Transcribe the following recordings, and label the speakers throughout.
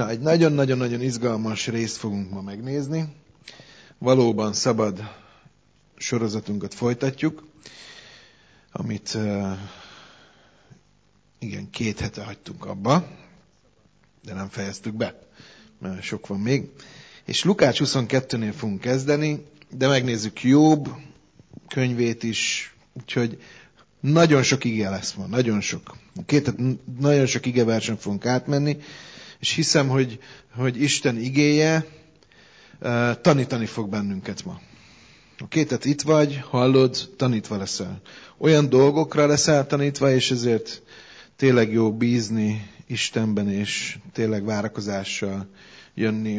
Speaker 1: Na, egy nagyon-nagyon-nagyon izgalmas részt fogunk ma megnézni. Valóban szabad sorozatunkat folytatjuk, amit igen, 2 hete hagytunk abba, de nem fejeztük be, mert sok van még. És Lukács 22-nél fogunk kezdeni, de megnézzük Jobb könyvét is, úgyhogy nagyon sok ige lesz ma, nagyon sok. Nagyon sok igeversen fogunk átmenni, és hiszem, hogy Isten igéje tanítani fog bennünket ma. Oké, tehát itt vagy, hallod, tanítva leszel. Olyan dolgokra leszel tanítva, és ezért tényleg jó bízni Istenben, és tényleg várakozással jönni,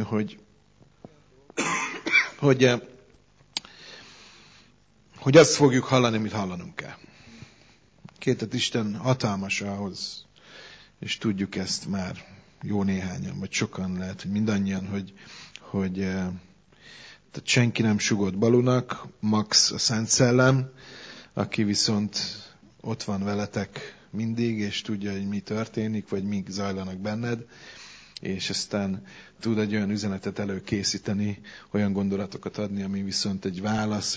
Speaker 1: hogy azt fogjuk hallani, amit hallanunk kell. Tehát Isten hatalmas ahhoz, és tudjuk ezt már jó néhányan, vagy sokan, lehet, hogy mindannyian, hogy tehát senki nem sugott Balunak, max a Szent Szellem, aki viszont ott van veletek mindig, és tudja, hogy mi történik, vagy mik zajlanak benned, és aztán tud egy olyan üzenetet előkészíteni, olyan gondolatokat adni, ami viszont egy válasz,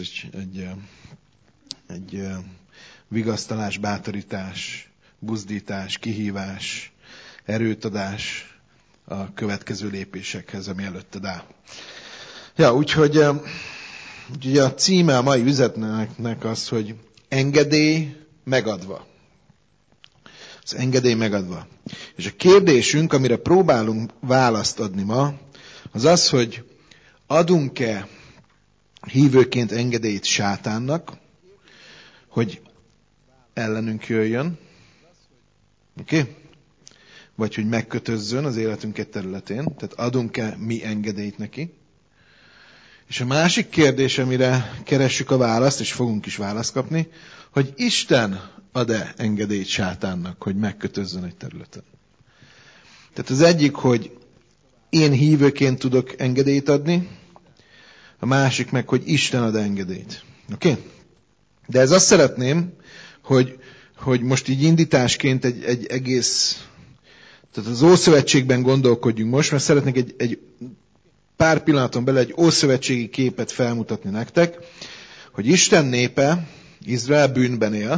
Speaker 1: egy vigasztalás, bátorítás, buzdítás, kihívás, erőtadás a következő lépésekhez, ami előtted áll. Ja, úgyhogy a címe a mai üzenetnek az, hogy engedély megadva. Az engedély megadva. És a kérdésünk, amire próbálunk választ adni ma, az az, hogy adunk-e hívőként engedélyt sátánnak, hogy ellenünk jöjjön, oké? Vagy hogy megkötözzön az életünk egy területén, tehát adunk-e mi engedélyt neki. És a másik kérdés, amire keressük a választ, és fogunk is választ kapni, hogy Isten ad-e engedélyt sátánnak, hogy megkötözzön egy területen. Tehát az egyik, hogy én hívőként tudok engedélyt adni, a másik meg, hogy Isten ad engedélyt. Oké? De ez azt szeretném, hogy most így indításként egy egész, tehát az Ószövetségben gondolkodjunk most, mert szeretnék egy pár pillanaton belül egy ószövetségi képet felmutatni nektek, hogy Isten népe, Izrael bűnben él,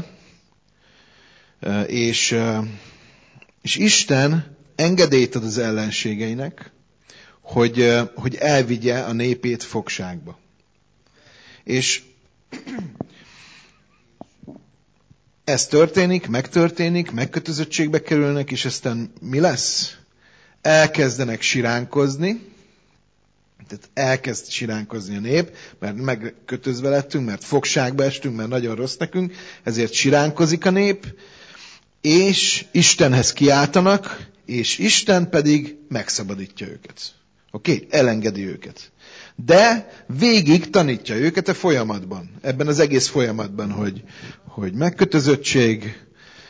Speaker 1: és Isten engedélyt ad az ellenségeinek, hogy elvigye a népét fogságba. És ez megtörténik, megkötözöttségbe kerülnek, és aztán mi lesz? Elkezdenek siránkozni, tehát elkezd siránkozni a nép, mert megkötözve lettünk, mert fogságba estünk, mert nagyon rossz nekünk, ezért siránkozik a nép, és Istenhez kiáltanak, és Isten pedig megszabadítja őket. Oké? Elengedi őket. De végig tanítja őket a folyamatban. Ebben az egész folyamatban, hogy megkötözöttség,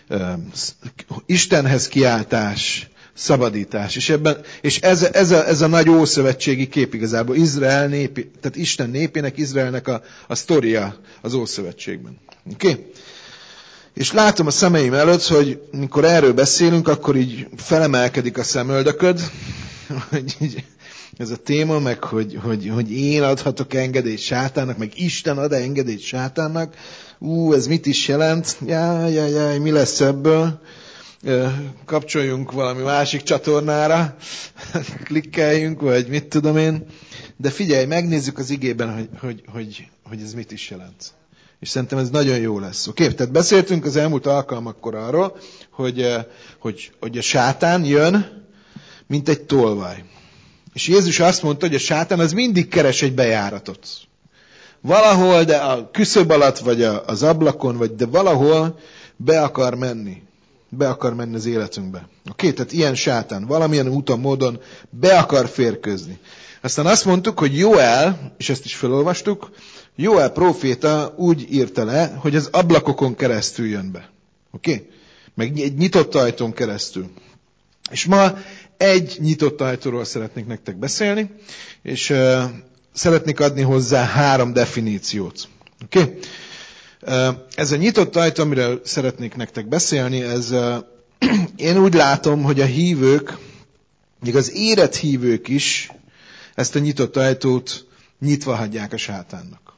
Speaker 1: Istenhez kiáltás, szabadítás. És ez a nagy ószövetségi kép igazából Izrael népi, tehát Isten népének, Izraelnek a sztoria az Ószövetségben. Oké? És látom a szemeim előtt, hogy mikor erről beszélünk, akkor így felemelkedik a szemöldököd, hogy így, ez a téma, meg hogy én adhatok engedélyt sátánnak, meg Isten ad engedélyt sátánnak. Ez mit is jelent? Jaj, mi lesz ebből? Kapcsoljunk valami másik csatornára, klikkeljünk, vagy mit tudom én. De figyelj, megnézzük az igében, hogy ez mit is jelent. És szerintem ez nagyon jó lesz. Oké? Tehát beszéltünk az elmúlt alkalmakkor arról, hogy a sátán jön, mint egy tolvaj. És Jézus azt mondta, hogy a sátán az mindig keres egy bejáratot. Valahol, de a küszöb alatt, vagy az ablakon, de valahol be akar menni. Be akar menni az életünkbe. Oké? Tehát ilyen sátán, valamilyen úton, módon be akar férkőzni. Aztán azt mondtuk, hogy Jóel, és ezt is felolvastuk, Jóel próféta úgy írta le, hogy az ablakokon keresztül jön be. Oké? Meg egy nyitott ajtón keresztül. És ma egy nyitott ajtóról szeretnék nektek beszélni, és szeretnék adni hozzá 3 definíciót. Oké? Ez a nyitott ajtó, amiről szeretnék nektek beszélni, én úgy látom, hogy a hívők még az érett hívők is ezt a nyitott ajtót nyitva hagyják a sátánnak.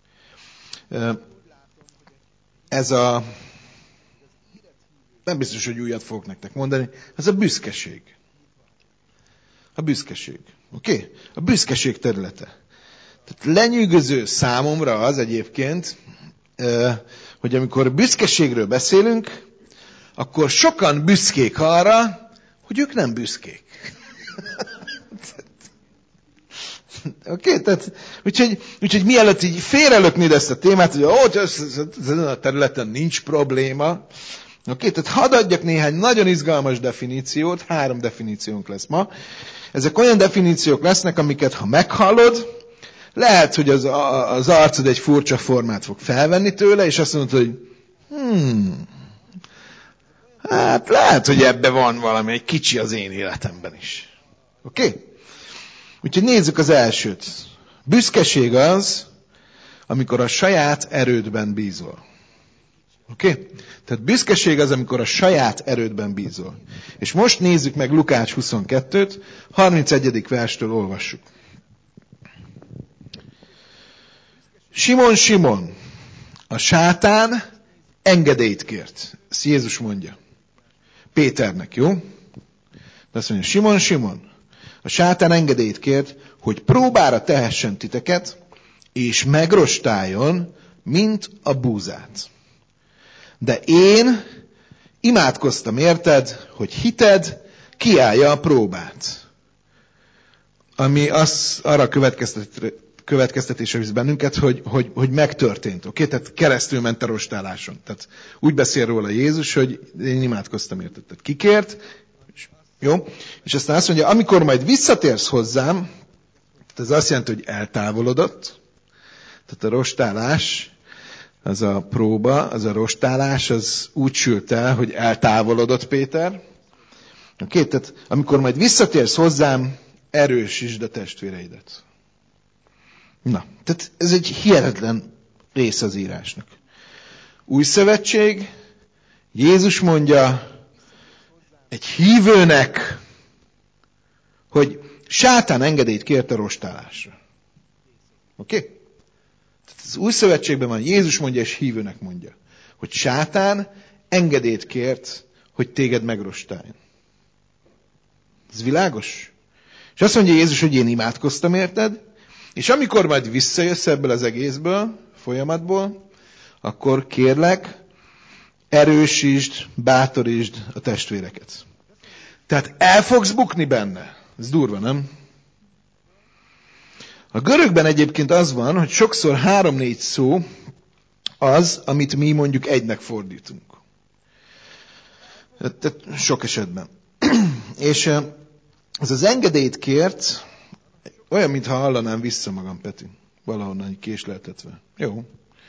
Speaker 1: Ez a, nem biztos, hogy újat fogok nektek mondani, ez a büszkeség. A büszkeség. Oké? A büszkeség területe. Tehát lenyűgöző számomra az egyébként, hogy amikor büszkeségről beszélünk, akkor sokan büszkék arra, hogy ők nem büszkék. Oké? Tehát, úgyhogy mielőtt így félrelöknéd ezt a témát, hogy ezen a területen nincs probléma, oké? Tehát hadd adjak néhány nagyon izgalmas definíciót, 3 definíciónk lesz ma. Ezek olyan definíciók lesznek, amiket ha meghallod, lehet, hogy az arcod egy furcsa formát fog felvenni tőle, és azt mondod, hogy hát lehet, hogy ebben van valami egy kicsi az én életemben is. Oké? Úgyhogy nézzük az elsőt. Büszkeség az, amikor a saját erődben bízol. Oké? Tehát büszkeség az, amikor a saját erődben bízol. És most nézzük meg Lukács 22-t, 31. verstől olvassuk. Simon, a sátán engedélyt kért. Ezt Jézus mondja. Péternek, jó? De azt mondja, Simon, a sátán engedélyt kért, hogy próbára tehessen titeket, és megrostáljon, mint a búzát. De én imádkoztam érted, hogy hited kiállja a próbát. Ami arra következtetésre visz bennünket, hogy megtörtént. Oké? Tehát keresztül ment a rostáláson. Tehát úgy beszél róla Jézus, hogy én imádkoztam érted. Tehát kikért, jó? És aztán azt mondja, amikor majd visszatérsz hozzám, ez azt jelenti, hogy eltávolodott. Tehát a rostálás, az a próba, az a rostálás, az úgy sült el, hogy eltávolodott Péter. Oké? Tehát amikor majd visszatérsz hozzám, erősítsd a testvéreidet. Na, tehát ez egy hihetetlen rész az írásnak. Új szövetség, Jézus mondja egy hívőnek, hogy sátán engedélyt kért a rostálásra. Oké? Tehát az új szövetségben van, Jézus mondja és hívőnek mondja, hogy sátán engedélyt kért, hogy téged megrostáljon. Ez világos? És azt mondja Jézus, hogy én imádkoztam érted, és amikor majd visszajössz ebből az egészből, folyamatból, akkor kérlek, erősítsd, bátorítsd a testvéreket. Tehát el fogsz bukni benne. Ez durva, nem? A görögben egyébként az van, hogy sokszor 3-4 szó az, amit mi mondjuk egynek fordítunk. Tehát sok esetben. És ez az engedélyt kért, olyan, mintha hallanám vissza magam, Peti. Valahonnan késleltetve. Jó.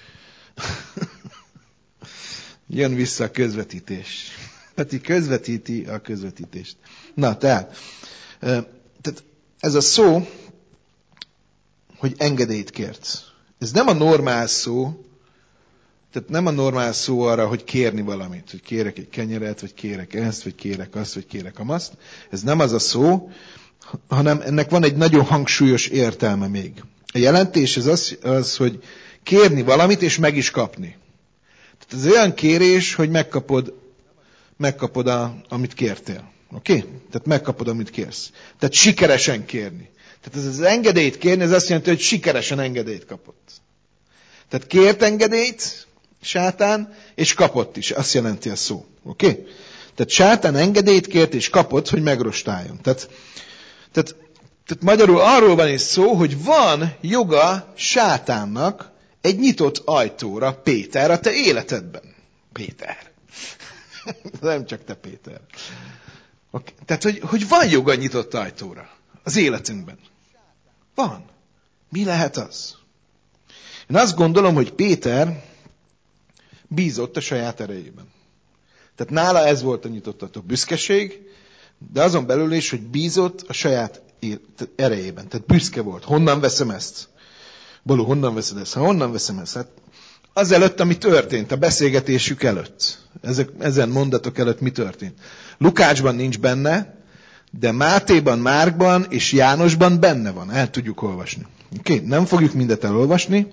Speaker 1: Jön vissza a közvetítés. Peti közvetíti a közvetítést. Na, tehát ez a szó, hogy engedélyt kért. Ez nem a normál szó, tehát nem a normál szó arra, hogy kérni valamit, hogy kérek egy kenyeret, vagy kérek ezt, vagy kérek azt, vagy kérek amazt. Ez nem az a szó, hanem ennek van egy nagyon hangsúlyos értelme még. A jelentés az, hogy kérni valamit, és meg is kapni. Tehát ez olyan kérés, hogy megkapod amit kértél. Oké? Tehát megkapod, amit kérsz. Tehát sikeresen kérni. Tehát ez az engedélyt kérni, ez azt jelenti, hogy sikeresen engedélyt kapott. Tehát kért engedélyt, sátán, és kapott is. Azt jelenti a szó. Oké? Tehát sátán engedélyt kért, és kapott, hogy megrostáljon. Tehát magyarul arról van is szó, hogy van joga sátánnak egy nyitott ajtóra, Péter, a te életedben. Péter. Nem csak te, Péter. Okay. Tehát, hogy van joga nyitott ajtóra az életünkben. Van. Mi lehet az? Én azt gondolom, hogy Péter bízott a saját erejében. Tehát nála ez volt a nyitott ajtó. Büszkeség, de azon belül is, hogy bízott a saját erejében. Tehát büszke volt. Honnan veszem ezt? Balú, honnan veszed ezt? Honnan veszem ezt? Hát azelőtt, ami történt, a beszélgetésük előtt. Ezen mondatok előtt mi történt? Lukácsban nincs benne, De Mátéban, Márkban és Jánosban benne van, el tudjuk olvasni. Oké, nem fogjuk mindet elolvasni,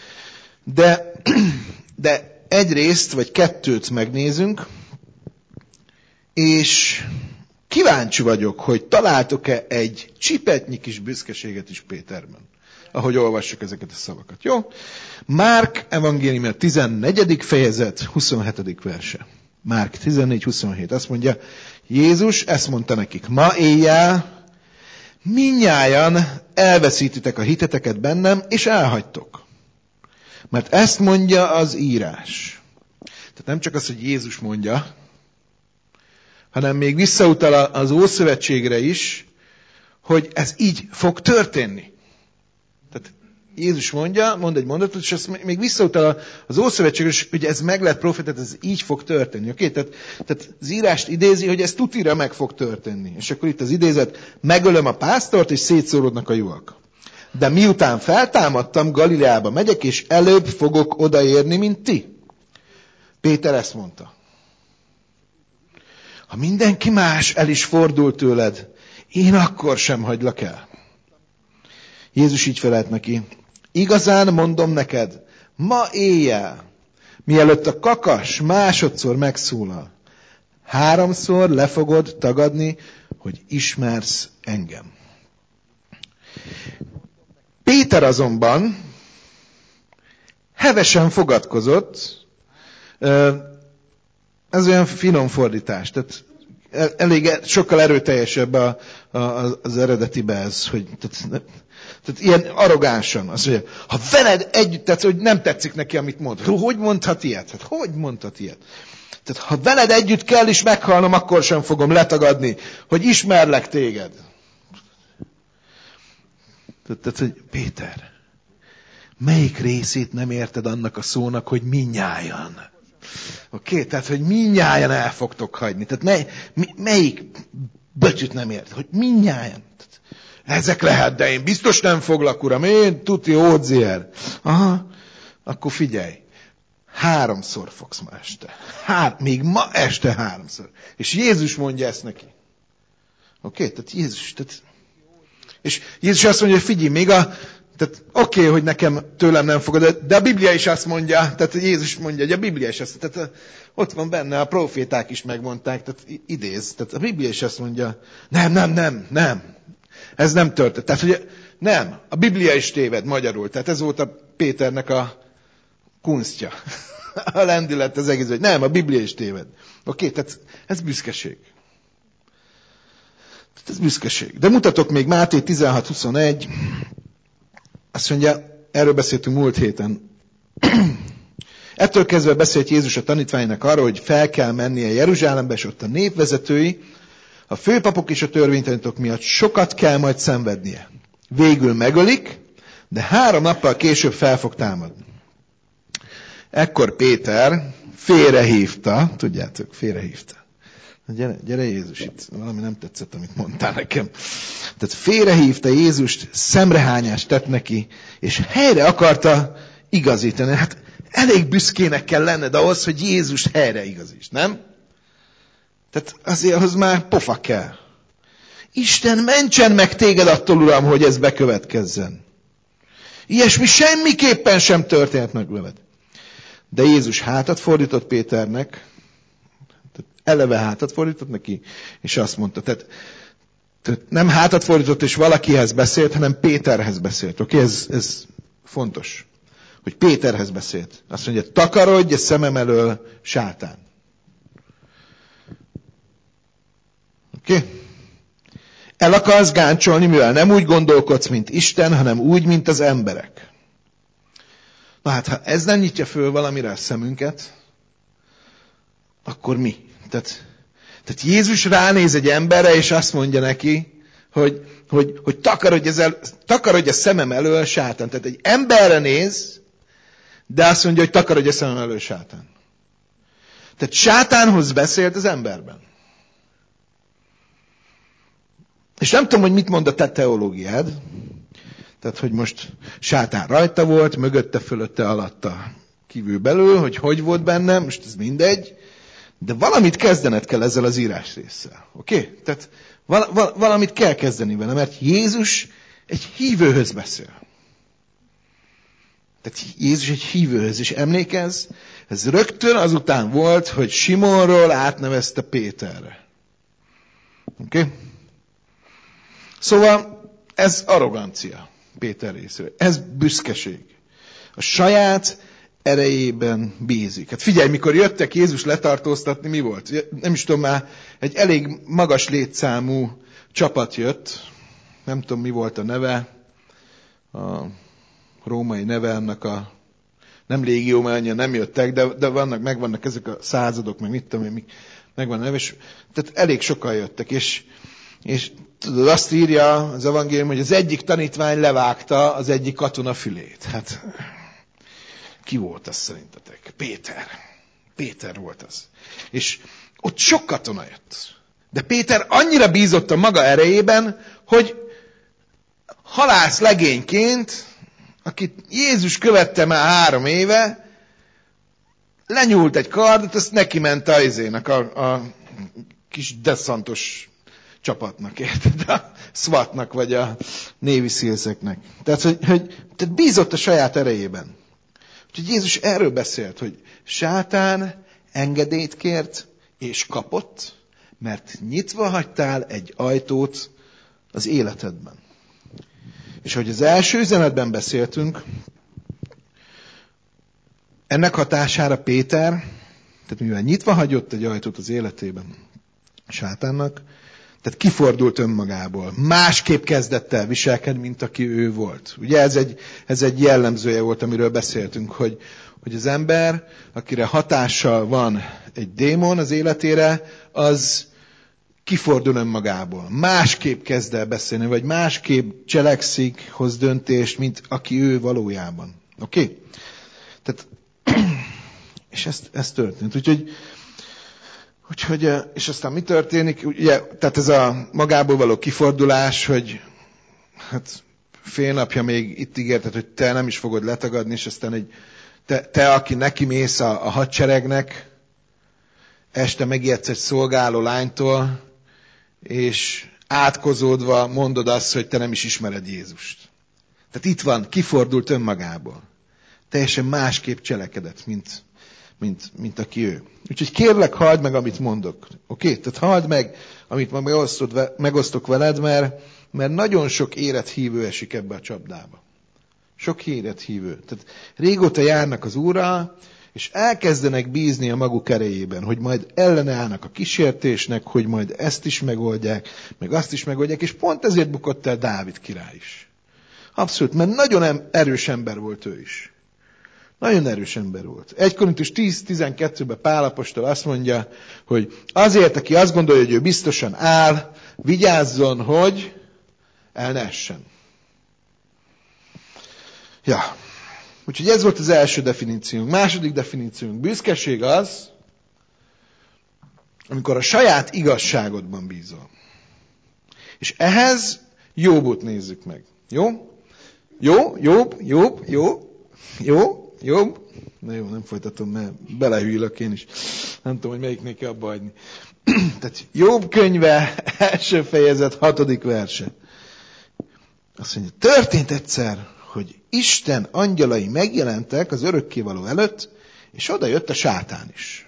Speaker 1: de egyrészt vagy kettőt megnézünk, és kíváncsi vagyok, hogy találtok-e egy csipetnyi kis büszkeséget is Péterben, ahogy olvassuk ezeket a szavakat. Jó? Márk evangélium a 14. fejezet, 27. verse. Márk 14-27. Azt mondja, Jézus ezt mondta nekik, ma éjjel mindnyájan elveszítitek a hiteteket bennem, és elhagytok. Mert ezt mondja az írás. Tehát nem csak az, hogy Jézus mondja, hanem még visszautal az Ószövetségre is, hogy ez így fog történni. Tehát Jézus mond egy mondatot, és ezt még visszautal az Ószövetségre, és hogy ez meg lett profétát, ez így fog történni. Oké? Tehát az írást idézi, hogy ez tutira meg fog történni. És akkor itt az idézet, megölöm a pásztort, és szétszórodnak a juhak. De miután feltámadtam, Galileába megyek, és előbb fogok odaérni, mint ti. Péter ezt mondta. Ha mindenki más el is fordul tőled, én akkor sem hagylak el. Jézus így felelt neki, igazán mondom neked, ma éjjel, mielőtt a kakas másodszor megszólal, 3-szor le fogod tagadni, hogy ismersz engem. Péter azonban hevesen fogadkozott, ez olyan finom fordítás, tehát sokkal erőteljesebb az eredetibe ez, hogy tehát ilyen arrogánsan, azt mondja, ha veled együtt, tehát hogy nem tetszik neki, amit mond. Hogy mondhat ilyet? Hát hogy mondhat ilyet? Tehát ha veled együtt kell is meghalnom, akkor sem fogom letagadni, hogy ismerlek téged. Tehát, hogy Péter, melyik részét nem érted annak a szónak, hogy mindnyájan? Oké, tehát, hogy mindnyájan el fogtok hagyni. Tehát melyik böcsüt nem érted? Hogy mindnyájan. Ezek lehet, de én biztos nem foglak, uram. Én tuti ódzier. Aha, akkor figyelj. 3-szor fogsz ma este. Még ma este 3-szor. És Jézus mondja ezt neki. Oké, tehát Jézus. És Jézus azt mondja, hogy figyelj, tehát oké, hogy nekem tőlem nem fogod, de a Biblia is azt mondja, tehát Jézus mondja, hogy a Biblia is azt mondja, tehát ott van benne, a proféták is megmondták, tehát idéz, tehát a Biblia is azt mondja, nem, ez nem történt. Tehát, hogy nem, a Biblia is téved magyarul, tehát ez volt a Péternek a kunstja, a lendület az egész, hogy nem, a Biblia is téved. Oké, tehát ez büszkeség. Tehát ez büszkeség. De mutatok még Máté 16-21, azt mondja, erről beszéltünk múlt héten. Ettől kezdve beszélt Jézus a tanítványnak arról, hogy fel kell mennie Jeruzsálembe, és ott a népvezetői, a főpapok és a törvénytanítók miatt sokat kell majd szenvednie. Végül megölik, de 3 nappal később fel fog támadni. Ekkor Péter félrehívta, tudjátok, félrehívta. Gyere Jézus, itt valami nem tetszett, amit mondtál nekem. Tehát félrehívta Jézust, szemrehányást tett neki, és helyre akarta igazítani. Hát elég büszkének kell lenned ahhoz, hogy Jézust helyre igazíts, nem? Tehát azért ahhoz már pofa kell. Isten mentsen meg téged attól, Uram, hogy ez bekövetkezzen. Ilyesmi semmiképpen sem történt meg veled. De Jézus hátat fordított Péternek, eleve hátat fordított neki, és azt mondta, tehát nem hátat fordított, és valakihez beszélt, hanem Péterhez beszélt. Oké, ez fontos, hogy Péterhez beszélt. Azt mondja, takarodj a szemem elől, sátán. Oké? El akarsz gáncsolni, mivel nem úgy gondolkodsz, mint Isten, hanem úgy, mint az emberek. Na hát, ha ez nem nyitja föl valamire a szemünket, akkor mi? Tehát Jézus ránéz egy emberre, és azt mondja neki, hogy takarodj a szemem elől, sátán. Tehát egy emberre néz, de azt mondja, hogy takarodj a szemem elől, sátán. Tehát sátánhoz beszélt az emberben. És nem tudom, hogy mit mond a te teológiád. Tehát, hogy most sátán rajta volt, mögötte, fölötte, alatta, kívül belül, hogy volt benne, most ez mindegy. De valamit kezdened kell ezzel az írás résszel. Oké? Tehát Valamit kell kezdeni vele, mert Jézus egy hívőhöz beszél. Tehát Jézus egy hívőhöz, és emlékezz, ez rögtön azután volt, hogy Simonról átnevezte Péterre. Oké? Szóval ez arrogancia Péter részéről. Ez büszkeség. A saját erejében bízik. Hát figyelj, mikor jöttek Jézus letartóztatni, mi volt? Nem is tudom, már egy elég magas létszámú csapat jött. Nem tudom, mi volt a neve. A római neve annak a... Nem légió, mert annyian nem jöttek, de megvannak ezek a századok, meg mit tudom én, megvan a neve. Tehát elég sokan jöttek, és tudod, azt írja az evangélium, hogy az egyik tanítvány levágta az egyik katona fülét. Hát... Ki volt az szerintetek? Péter volt az. És ott sok katona jött. De Péter annyira bízott a maga erejében, hogy halász legényként, akit Jézus követte már 3 éve, lenyúlt egy kardot, azt neki ment a kis deszantos csapatnak, érted? A SWAT-nak, vagy a Navy Seals-eknek. Tehát bízott a saját erejében. Úgyhogy Jézus erről beszélt, hogy sátán engedélyt kért és kapott, mert nyitva hagytál egy ajtót az életedben. És hogy az első üzenetben beszéltünk, ennek hatására Péter, tehát mivel nyitva hagyott egy ajtót az életében sátánnak, tehát kifordult önmagából. Másképp kezdett el viselkedni, mint aki ő volt. Ugye ez egy jellemzője volt, amiről beszéltünk, hogy az ember, akire hatással van egy démon az életére, az kifordul önmagából. Másképp kezd el beszélni, vagy másképp cselekszik, hoz döntést, mint aki ő valójában. Oké? Tehát, és ez történt. Úgyhogy, és aztán mi történik? Ugye, tehát ez a magából való kifordulás, hogy hát fél napja még itt ígérted, hogy te nem is fogod letagadni, és aztán te aki neki mész a hadseregnek, este megijedsz egy szolgáló lánytól, és átkozódva mondod azt, hogy te nem is ismered Jézust. Tehát itt van, kifordult önmagából. Teljesen másképp cselekedett, mint aki ő. Úgyhogy kérlek, halld meg, amit mondok. Oké? Tehát halld meg, amit ma megosztok veled, mert nagyon sok érett hívő esik ebbe a csapdába. Sok érett hívő. Tehát régóta járnak az Úrral, és elkezdenek bízni a maguk erejében, hogy majd ellenállnak a kísértésnek, hogy majd ezt is megoldják, meg azt is megoldják, és pont ezért bukott el Dávid király is. Abszolút, mert nagyon erős ember volt ő is. Nagyon erős ember volt. 1 Korintus 10-12-ben Pál apostol azt mondja, hogy azért, aki azt gondolja, hogy ő biztosan áll, vigyázzon, hogy el ne essen. Ja. Úgyhogy ez volt az első definíciónk. Második definíciónk. Büszkeség az, amikor a saját igazságodban bízol. És ehhez Jóbot nézzük meg. Jó? Jobb? Na jó, nem folytatom, mert belehűlök én is. Nem tudom, hogy melyiknél kell abba hagyni. Tehát Jobb könyve, 1. fejezet, 6. verse. Azt mondja, történt egyszer, hogy Isten angyalai megjelentek az örökkévaló előtt, és oda jött a sátán is.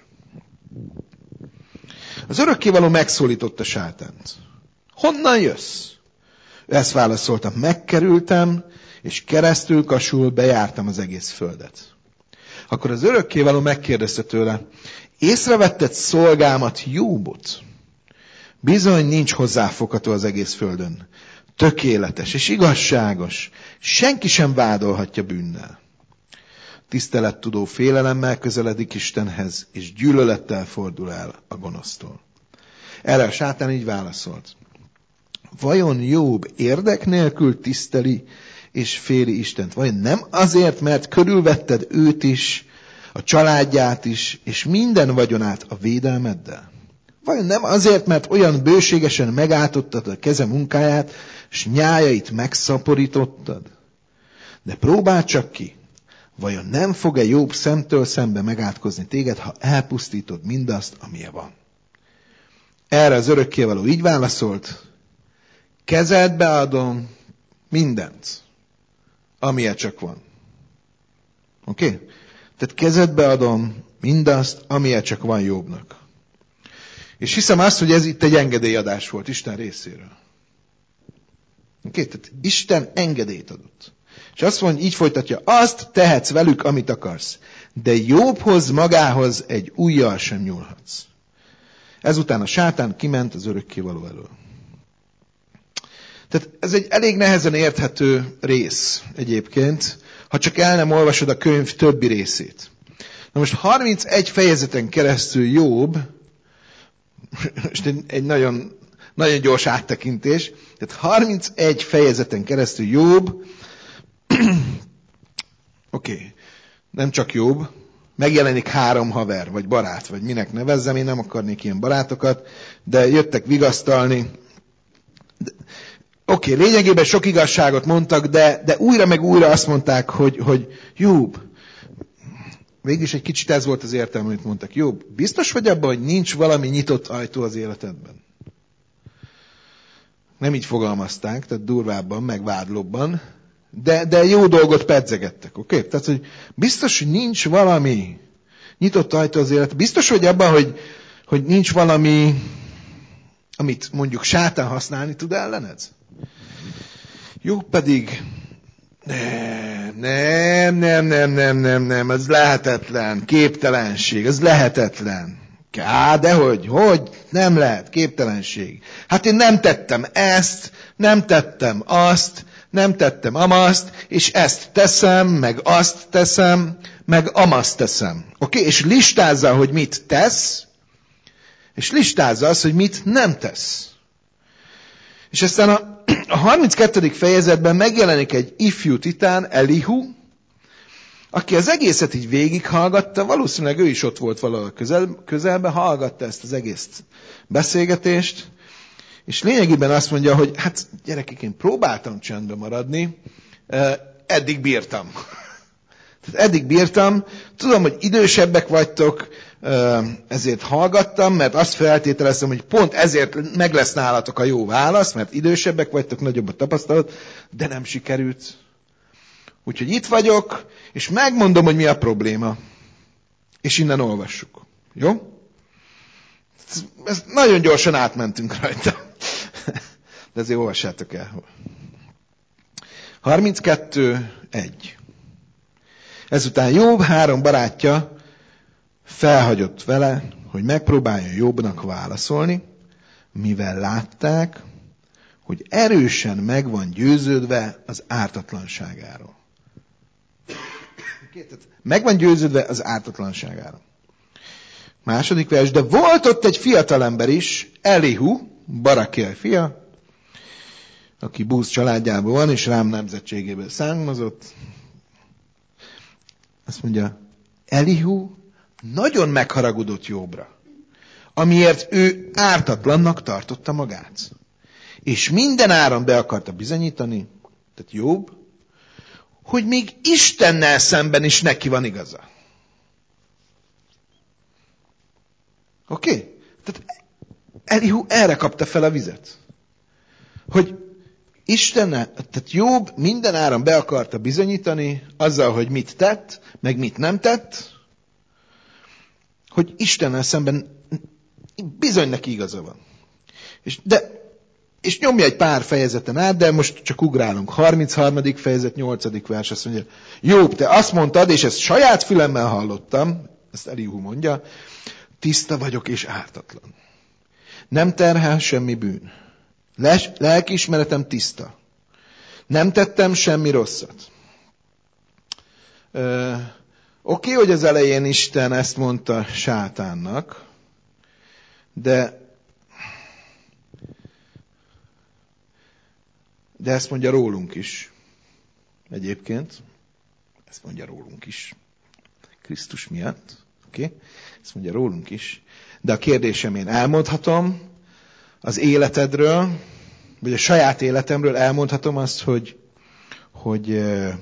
Speaker 1: Az örökkévaló megszólította sátánt. Honnan jössz? Ezt válaszoltam, megkerültem, és keresztül kasul bejártam az egész földet. Akkor az örökkévaló megkérdezte tőle, észrevetted szolgámat Jóbot? Bizony nincs hozzáfogható az egész földön. Tökéletes és igazságos. Senki sem vádolhatja bűnnel. Tisztelettudó félelemmel közeledik Istenhez, és gyűlölettel fordul el a gonosztól. Erre a sátán így válaszolt. Vajon Jób érdek nélkül tiszteli és féli Istent? Vajon nem azért, mert körülvetted őt is, a családját is, és minden vagyonát a védelmeddel? Vajon nem azért, mert olyan bőségesen megáltottad a keze munkáját, s nyájait megszaporítottad? De próbáld csak ki, vajon nem fog-e Jób szemtől szembe megátkozni téged, ha elpusztítod mindazt, amilyen van? Erre az örökkévaló így válaszolt, kezedbe adom mindent, amilyen csak van. Oké? Tehát kezedbe adom mindazt, amilyen csak van Jobbnak. És hiszem azt, hogy ez itt egy engedélyadás volt Isten részéről. Oké? Tehát Isten engedélyt adott. És azt mondja, így folytatja, azt tehetsz velük, amit akarsz. De Jobbhoz magához egy ujjal sem nyúlhatsz. Ezután a sátán kiment az örökkévaló elől. Tehát ez egy elég nehezen érthető rész egyébként, ha csak el nem olvasod a könyv többi részét. Na most 31 fejezeten keresztül Jobb, most egy nagyon, nagyon gyors áttekintés, tehát 31 fejezeten keresztül Jobb, nem csak Jobb, megjelenik 3 haver, vagy barát, vagy minek nevezzem, én nem akarnék ilyen barátokat, de jöttek vigasztalni. Lényegében sok igazságot mondtak, de újra meg újra azt mondták, hogy Jobb, végülis egy kicsit ez volt az értelme, amit mondtak. Jobb, biztos vagy abban, hogy nincs valami nyitott ajtó az életedben? Nem így fogalmazták, tehát durvábban, meg vádlóbban, de jó dolgot pedzegettek, oké? Tehát, hogy biztos, hogy nincs valami nyitott ajtó az életedben. Biztos vagy abban, hogy nincs valami, amit mondjuk sátán használni tud ellened? Jobb pedig nem, ez lehetetlen, képtelenség, ez lehetetlen. Dehogy, nem lehet, képtelenség. Hát én nem tettem ezt, nem tettem azt, nem tettem amazt, és ezt teszem, meg azt teszem, meg amazt teszem. És listázza, hogy mit tesz, és listázza azt, hogy mit nem tesz. És aztán a 32. fejezetben megjelenik egy ifjú titán, Elihu, aki az egészet így végighallgatta, valószínűleg ő is ott volt valahol közelben, hallgatta ezt az egész beszélgetést, és lényegében azt mondja, hogy hát gyerekek, én próbáltam csendben maradni, eddig bírtam. Tehát eddig bírtam, tudom, hogy idősebbek vagytok, ezért hallgattam, mert azt feltételeztem, hogy pont ezért meg lesz nálatok a jó válasz, mert idősebbek vagytok, nagyobb a tapasztalat, de nem sikerült. Úgyhogy itt vagyok, és megmondom, hogy mi a probléma. És innen olvassuk. Jó? Ezt nagyon gyorsan átmentünk rajta. De azért olvassátok el. 32.1. Ezután Jobb 3 barátja felhagyott vele, hogy megpróbáljon Jobbnak válaszolni, mivel látták, hogy erősen meg van győződve az ártatlanságáról. Meg van győződve az ártatlanságáról. Második vers, de volt ott egy fiatalember is, Elihu, Barakiel fia, aki Búz családjából van, és Rám nemzetségéből származott. Azt mondja, Elihu nagyon megharagudott Jobbra, amiért ő ártatlannak tartotta magát. És minden áron be akarta bizonyítani, tehát Jobb, hogy még Istennel szemben is neki van igaza. Tehát Elihu erre kapta fel a vizet. Hogy Istennel, tehát Jobb minden áron be akarta bizonyítani azzal, hogy mit tett, meg mit nem tett, hogy Istennel szemben bizony neki igaza van. És nyomja egy pár fejezeten át, de most csak ugrálunk. 33. fejezet, 8. vers, azt mondja, Jobb, te azt mondtad, és ezt saját fülemmel hallottam, ezt Elihu mondja, tiszta vagyok és ártatlan. Nem terhel semmi bűn. Lelkiismeretem tiszta. Nem tettem semmi rosszat. Oké, hogy az elején Isten ezt mondta sátánnak, de ezt mondja rólunk is. Egyébként. Ezt mondja rólunk is. Krisztus miatt. Ezt mondja rólunk is. De a kérdésem, én elmondhatom az életedről, vagy a saját életemről elmondhatom azt, hogy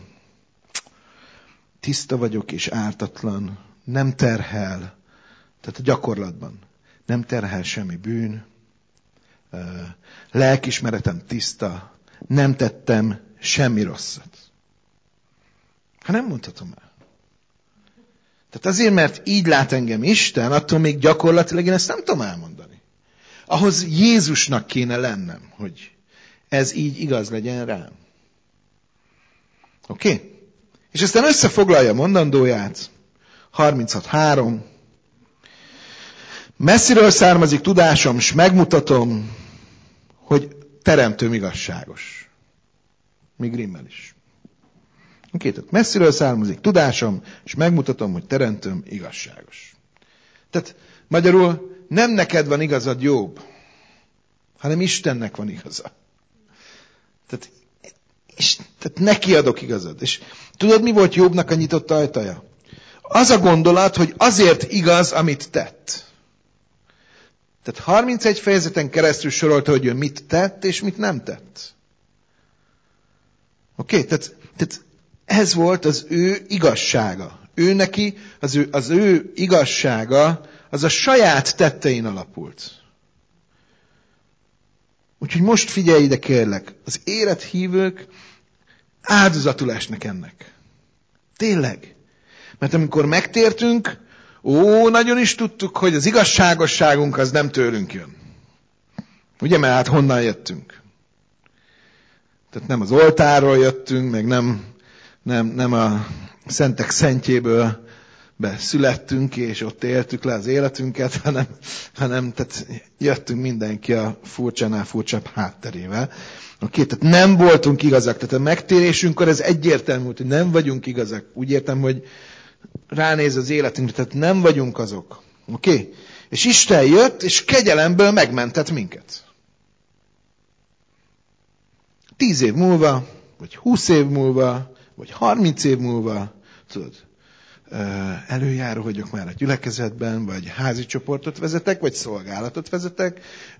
Speaker 1: tiszta vagyok és ártatlan, nem terhel, tehát a gyakorlatban nem terhel semmi bűn, lelkiismeretem tiszta, nem tettem semmi rosszat. Ha nem mondhatom el. Tehát azért, mert így lát engem Isten, attól még gyakorlatilag én ezt nem tudom elmondani. Ahhoz Jézusnak kéne lennem, hogy ez így igaz legyen rám. Oké? És aztán összefoglalja mondandóját. 36.3. Messziről származik tudásom, s megmutatom, hogy teremtőm igazságos. Még rimmel is. Oké, tehát messziről származik tudásom, és megmutatom, hogy teremtőm igazságos. Tehát magyarul nem neked van igazad, Jobb, hanem Istennek van igaza. Tehát neki adok igazad. És tudod, mi volt Jobbnak a nyitott ajtaja? Az a gondolat, hogy azért igaz, amit tett. Tehát 31 fejezeten keresztül sorolta, hogy ő mit tett, és mit nem tett. Oké? Tehát ez volt az ő igazsága. Ő neki, az ő igazsága, az a saját tettein alapult. Úgyhogy most figyelj ide, kérlek. Az élethívők áldozatul esnek ennek. Tényleg. Mert amikor megtértünk, nagyon is tudtuk, hogy az igazságosságunk az nem tőlünk jön. Ugye, mert hát honnan jöttünk? Tehát nem az oltárról jöttünk, meg nem a szentek szentjéből születtünk, és ott éltük le az életünket, hanem tehát jöttünk mindenki a furcsánál furcsább hátterével. Oké, tehát nem voltunk igazak. Tehát a megtérésünkkor ez egyértelmű, hogy nem vagyunk igazak. Úgy értem, hogy ránéz az életünkre, tehát nem vagyunk azok. Oké? És Isten jött, és kegyelemből megmentett minket. 10 év múlva, vagy 20 év múlva, vagy 30 év múlva, tudod, előjáró vagyok már a gyülekezetben, vagy házi csoportot vezetek, vagy szolgálatot vezetek.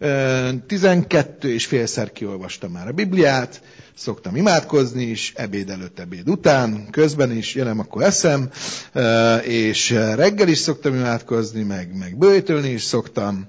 Speaker 1: 12 és félszer kiolvastam már a Bibliát, szoktam imádkozni is, ebéd előtt, ebéd után, közben is, jelen akkor eszem, és reggel is szoktam imádkozni, meg böjtölni is szoktam.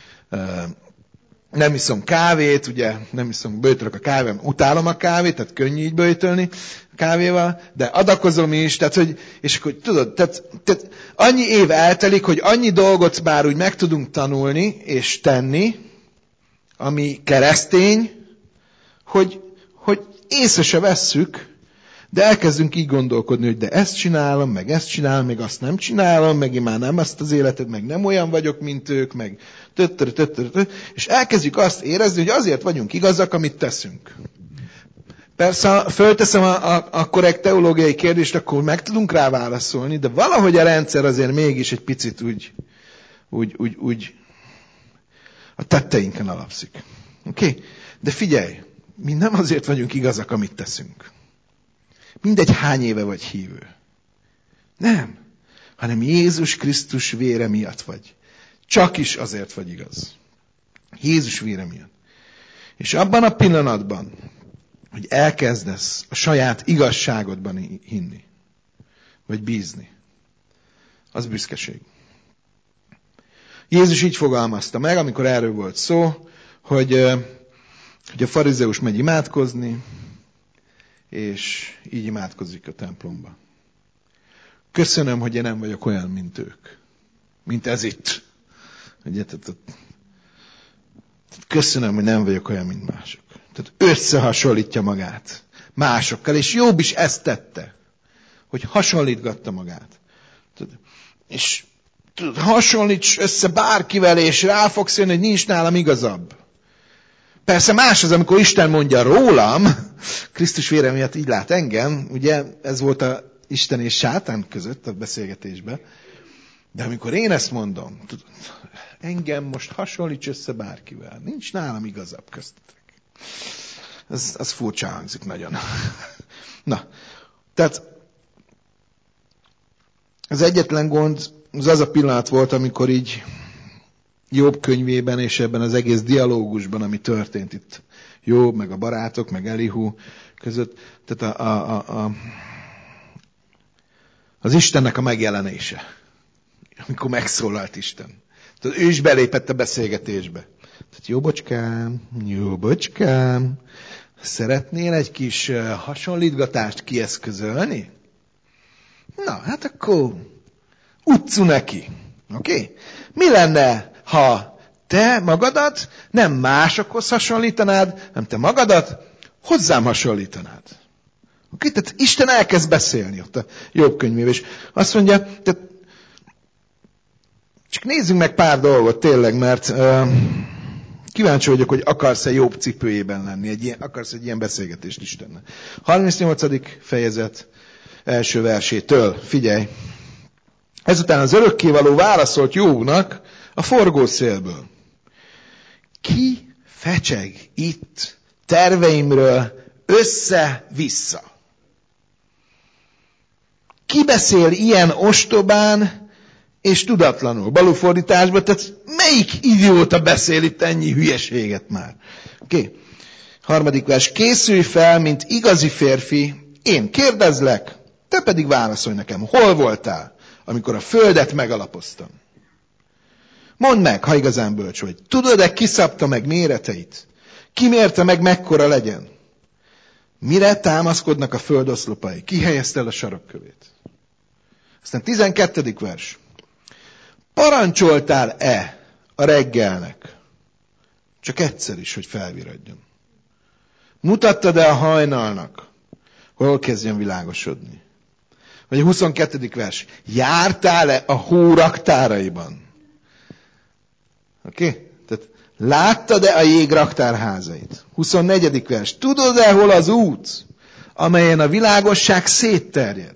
Speaker 1: Nem iszom kávét, ugye, böjtölök a kávém, utálom a kávét, tehát könnyű így böjtölni kávéval, de adakozom is, tehát, hogy, és akkor tudod, tehát annyi év eltelik, hogy annyi dolgot már úgy meg tudunk tanulni és tenni, ami keresztény, hogy észre se vesszük, de elkezdünk így gondolkodni, hogy de ezt csinálom, meg azt nem csinálom, meg én már nem azt az életet, meg nem olyan vagyok, mint ők, meg és elkezdjük azt érezni, hogy azért vagyunk igazak, amit teszünk. Persze, ha fölteszem a korrekt teológiai kérdést, akkor meg tudunk rá válaszolni, de valahogy a rendszer azért mégis egy picit úgy a tetteinken alapszik. Oké? De figyelj, mi nem azért vagyunk igazak, amit teszünk. Mindegy, hány éve vagy hívő. Nem. Hanem Jézus Krisztus vére miatt vagy. Csak is azért vagy igaz. Jézus vére miatt. És abban a pillanatban, hogy elkezdesz a saját igazságodban hinni, vagy bízni, az büszkeség. Jézus így fogalmazta meg, amikor erről volt szó, hogy a farizeus megy imádkozni, és így imádkozik a templomba. Köszönöm, hogy én nem vagyok olyan, mint ők. Mint ez itt. Ugye, köszönöm, hogy nem vagyok olyan, mint mások. Tehát összehasonlítja magát másokkal, és Jobb is ezt tette, hogy hasonlítgatta magát. És hasonlíts össze bárkivel, és rá fogsz jönni, hogy nincs nálam igazabb. Persze más az, amikor Isten mondja rólam, Krisztus vére miatt így lát engem, ugye ez volt a Isten és sátán között a beszélgetésben. De amikor én ezt mondom, tudod, engem most hasonlíts össze bárkivel, nincs nálam igazabb köztetek. Az furcsa hangzik nagyon. Na, tehát az egyetlen gond, az a pillanat volt, amikor így Jobb könyvében és ebben az egész dialógusban, ami történt itt Jobb, meg a barátok, meg Elihu között, tehát az Istennek a megjelenése, amikor megszólalt Isten. Tehát ő is belépett a beszélgetésbe. Tehát Jobocskám, szeretnél egy kis hasonlítgatást kieszközölni? Na, hát akkor utcu neki. Oké? Mi lenne, ha te magadat nem másokhoz hasonlítanád, hanem te magadat hozzám hasonlítanád? Oké? Tehát Isten elkezd beszélni ott a Jobb könyvében, és azt mondja, tehát csak nézzünk meg pár dolgot tényleg, mert kíváncsi vagyok, hogy akarsz-e Jobb cipőjében lenni, akarsz egy ilyen beszélgetést Istennel. 38. fejezet első versétől, figyelj! Ezután az örökkévaló válaszolt Jobbnak a forgószélből. Ki fecseg itt terveimről össze-vissza? Ki beszél ilyen ostobán és tudatlanul? Balúfordításban, tehát melyik idióta beszél itt ennyi hülyeséget már? Oké. 3. vers. Készülj fel, mint igazi férfi, én kérdezlek, te pedig válaszolj nekem. Hol voltál, amikor a földet megalapoztam? Mondd meg, ha igazán bölcs vagy. Tudod-e, ki szabta meg méreteit? Ki mérte meg, mekkora legyen? Mire támaszkodnak a földoszlopai? Ki helyezte el a sarokkövét? Aztán 12. vers. Parancsoltál-e a reggelnek? Csak egyszer is, hogy felviradjon. Mutattad-e a hajnalnak, hol kezdjen világosodni? Vagy a 22. vers. Jártál-e a hó raktáraiban? Oké? Tehát láttad-e a jég raktárházait? 24. vers. Tudod-e, hol az út, amelyen a világosság szétterjed?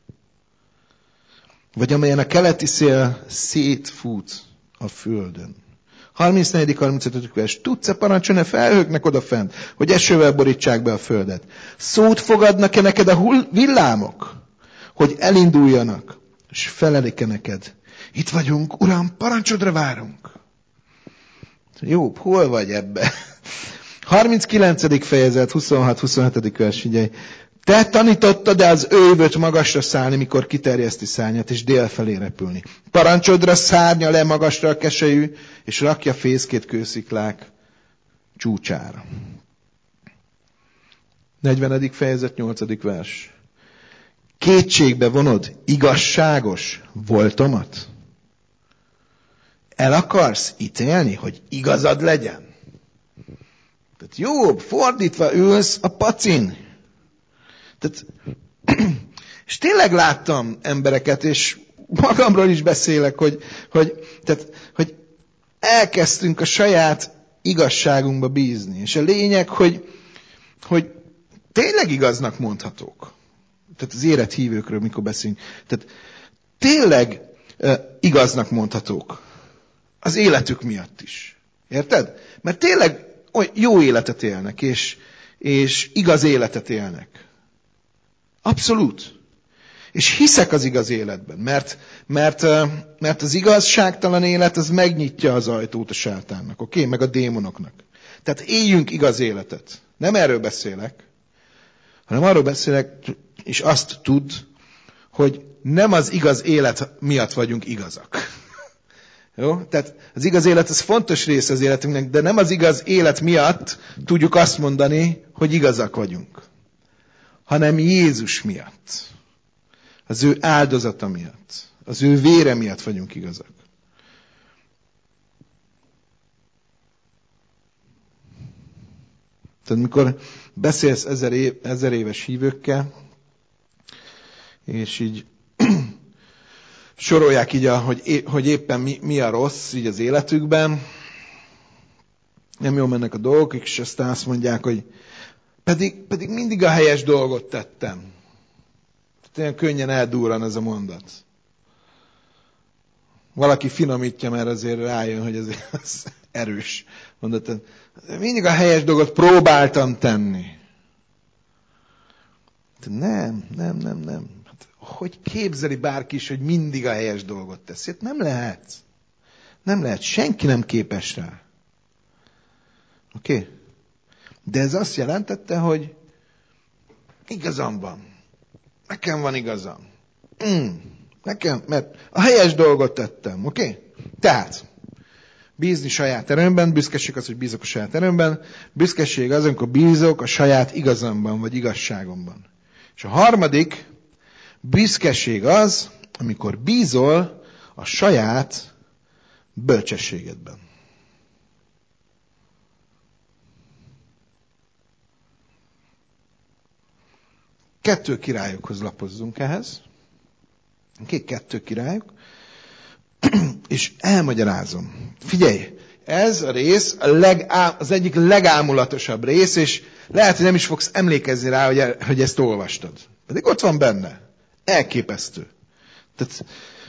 Speaker 1: Vagy amelyen a keleti szél szétfut a földön? 34. 35. vers. Tudsz-e parancsolni a felhőknek odafent, hogy esővel borítsák be a földet? Szót fogadnak-e neked a villámok, hogy elinduljanak, és felelik-e neked? Itt vagyunk, Uram, parancsodra várunk. Jó, hol vagy ebbe? 39. fejezet, 26-27. vers, figyelj. Te tanítottad-e az ővöt magasra szállni, mikor kiterjeszti szárnyat, és dél felé repülni? Parancsodra szárnya le magasra a keselyű, és rakja fészkét kősziklák csúcsára. 40. fejezet, 8. vers. Kétségbe vonod igazságos voltomat? El akarsz ítélni, hogy igazad legyen? Tehát jobb, fordítva ülsz a pacin. Tehát, és tényleg láttam embereket, és magamról is beszélek, hogy elkezdtünk a saját igazságunkba bízni. És a lényeg, hogy tényleg igaznak mondhatók. Tehát az élethívőkről, mikor beszélünk. Tehát tényleg igaznak mondhatók. Az életük miatt is. Érted? Mert tényleg jó életet élnek, és igaz életet élnek. Abszolút. És hiszek az igaz életben, mert az igazságtalan élet, az megnyitja az ajtót a sátánnak, oké? Meg a démonoknak. Tehát éljünk igaz életet. Nem erről beszélek, hanem arról beszélek, és azt tudd, hogy nem az igaz élet miatt vagyunk igazak. Jó? Tehát az igaz élet, az fontos része az életünknek, de nem az igaz élet miatt tudjuk azt mondani, hogy igazak vagyunk. Hanem Jézus miatt. Az ő áldozata miatt. Az ő vére miatt vagyunk igazak. Tehát mikor beszélsz 1000 éves hívőkkel, és így sorolják így, hogy éppen mi a rossz így az életükben, nem jól mennek a dolgok, és aztán azt mondják, hogy pedig mindig a helyes dolgot tettem. Olyan könnyen eldurran ez a mondat. Valaki finomítja, mert azért rájön, hogy ez erős mondat. Mindig a helyes dolgot próbáltam tenni. Nem. Hát, hogy képzeli bárki is, hogy mindig a helyes dolgot teszi? Hát nem lehet. Nem lehet. Senki nem képes rá. Oké? De ez azt jelentette, hogy igazam van. Nekem van igazam. Nekem, mert a helyes dolgot tettem. Oké? Tehát, Bízni saját erőmben, büszkeség az, hogy bízok a saját erőmben, büszkeség az, amikor bízok a saját igazamban, vagy igazságomban. És a harmadik, büszkeség az, amikor bízol a saját bölcsességedben. Kettő királyokhoz lapozzunk ehhez. Kettő királyok. És elmagyarázom. Figyelj, ez a rész az egyik legámulatosabb rész, és lehet, hogy nem is fogsz emlékezni rá, hogy ezt olvastad. Pedig ott van benne. Elképesztő. Tehát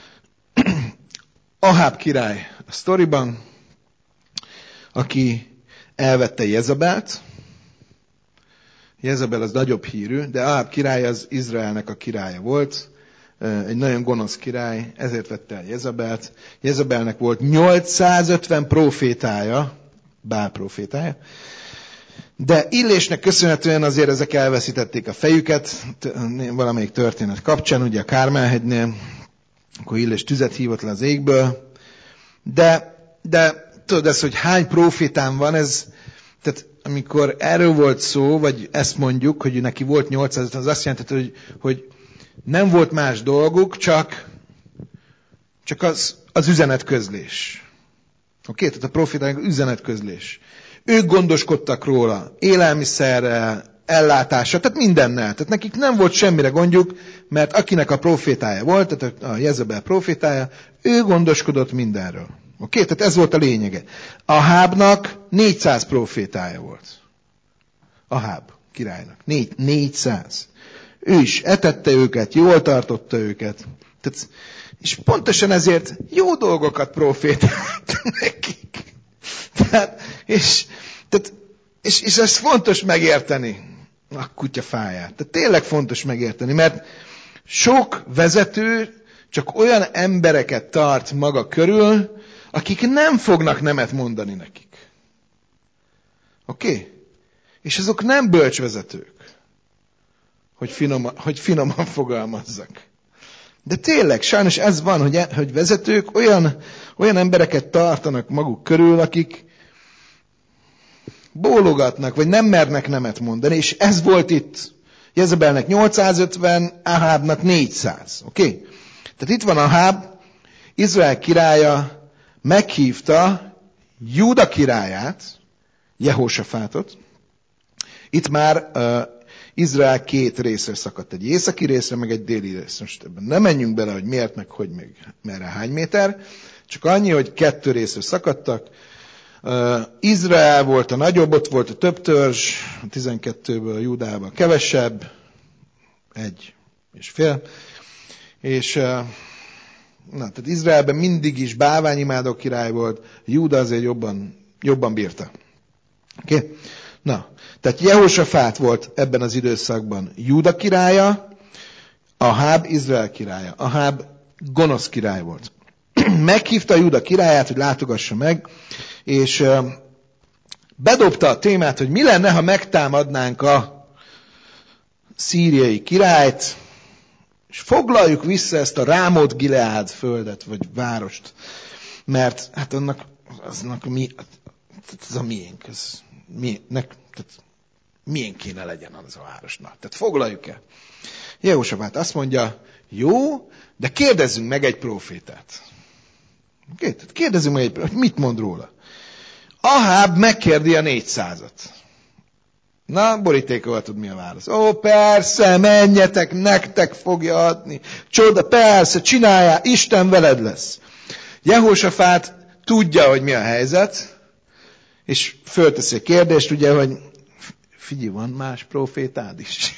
Speaker 1: Aháb király a sztoriban, aki elvette Jezabelt. Jezabel az nagyobb hírű, de Aháb király az Izraelnek a királya volt. Egy nagyon gonosz király, ezért vette el Jezabelt. Jezabelnek volt 850 profétája, Bál profétája, de Illésnek köszönhetően azért ezek elveszítették a fejüket, valamelyik történet kapcsán, ugye a Kármel-hegynél, akkor Illés tüzet hívott le az égből, de tudod ezt, hogy hány profétám van, tehát amikor erről volt szó, vagy ezt mondjuk, hogy neki volt 850, az azt jelenti, hogy nem volt más dolguk, csak az üzenetközlés. Oké? Tehát a profétának üzenetközlés. Ők gondoskodtak róla, élelmiszerrel, ellátással, tehát mindennel. Tehát nekik nem volt semmire gondjuk, mert akinek a profétája volt, tehát a Jezabel profétája, ő gondoskodott mindenről. Oké? Tehát ez volt a lényege. Ahábnak 400 profétája volt. Aháb királynak. 400. Ő is etette őket, jól tartotta őket. Tehát, és pontosan ezért jó dolgokat profétált nekik. És ezt fontos megérteni. A kutya fáját. Tehát tényleg fontos megérteni, mert sok vezető csak olyan embereket tart maga körül, akik nem fognak nemet mondani nekik. Oké? És azok nem bölcsvezetők. Hogy finoman fogalmazzak. De tényleg, sajnos ez van, hogy vezetők olyan embereket tartanak maguk körül, akik bólogatnak, vagy nem mernek nemet mondani, és ez volt itt. Jezebelnek 850, Ahábnak 400. Oké? Tehát itt van Aháb, Izrael királya meghívta Júda királyát, Jehósafátot. Itt már Izrael két részre szakadt, egy északi részre, meg egy déli részre. Most ebben nem menjünk bele, hogy miért, meg hogy, meg merre, hány méter. Csak annyi, hogy kettő részre szakadtak. Izrael volt a nagyobb, ott volt a több törzs, a 12-ből Júdában kevesebb, 1,5. És tehát Izraelben mindig is bálványimádó király volt, Júda azért jobban bírta. Oké? Na, tehát Jehósafát volt ebben az időszakban Júda királya, Aháb Izrael királya. Aháb gonosz király volt. Meghívta Júda királyát, hogy látogassa meg, és bedobta a témát, hogy mi lenne, ha megtámadnánk a szíriai királyt, és foglaljuk vissza ezt a Rámot-Gileád földet, vagy várost, mert hát ez a miénk, milyen kéne legyen az a városnak. Tehát foglaljuk el. Jehósafát azt mondja, jó, de kérdezzünk meg egy prófétát. Okay? Tehát kérdezzünk meg hogy mit mond róla. Aháb megkérdi a 400-at. Na, borítékol, tud mi a válasz. Ó, persze, menjetek, nektek fogja adni. Csoda, persze, csináljál, Isten veled lesz. Jehósafát tudja, hogy mi a helyzet, és fölteszi a kérdést, ugye, hogy figyelj, van más profétád is.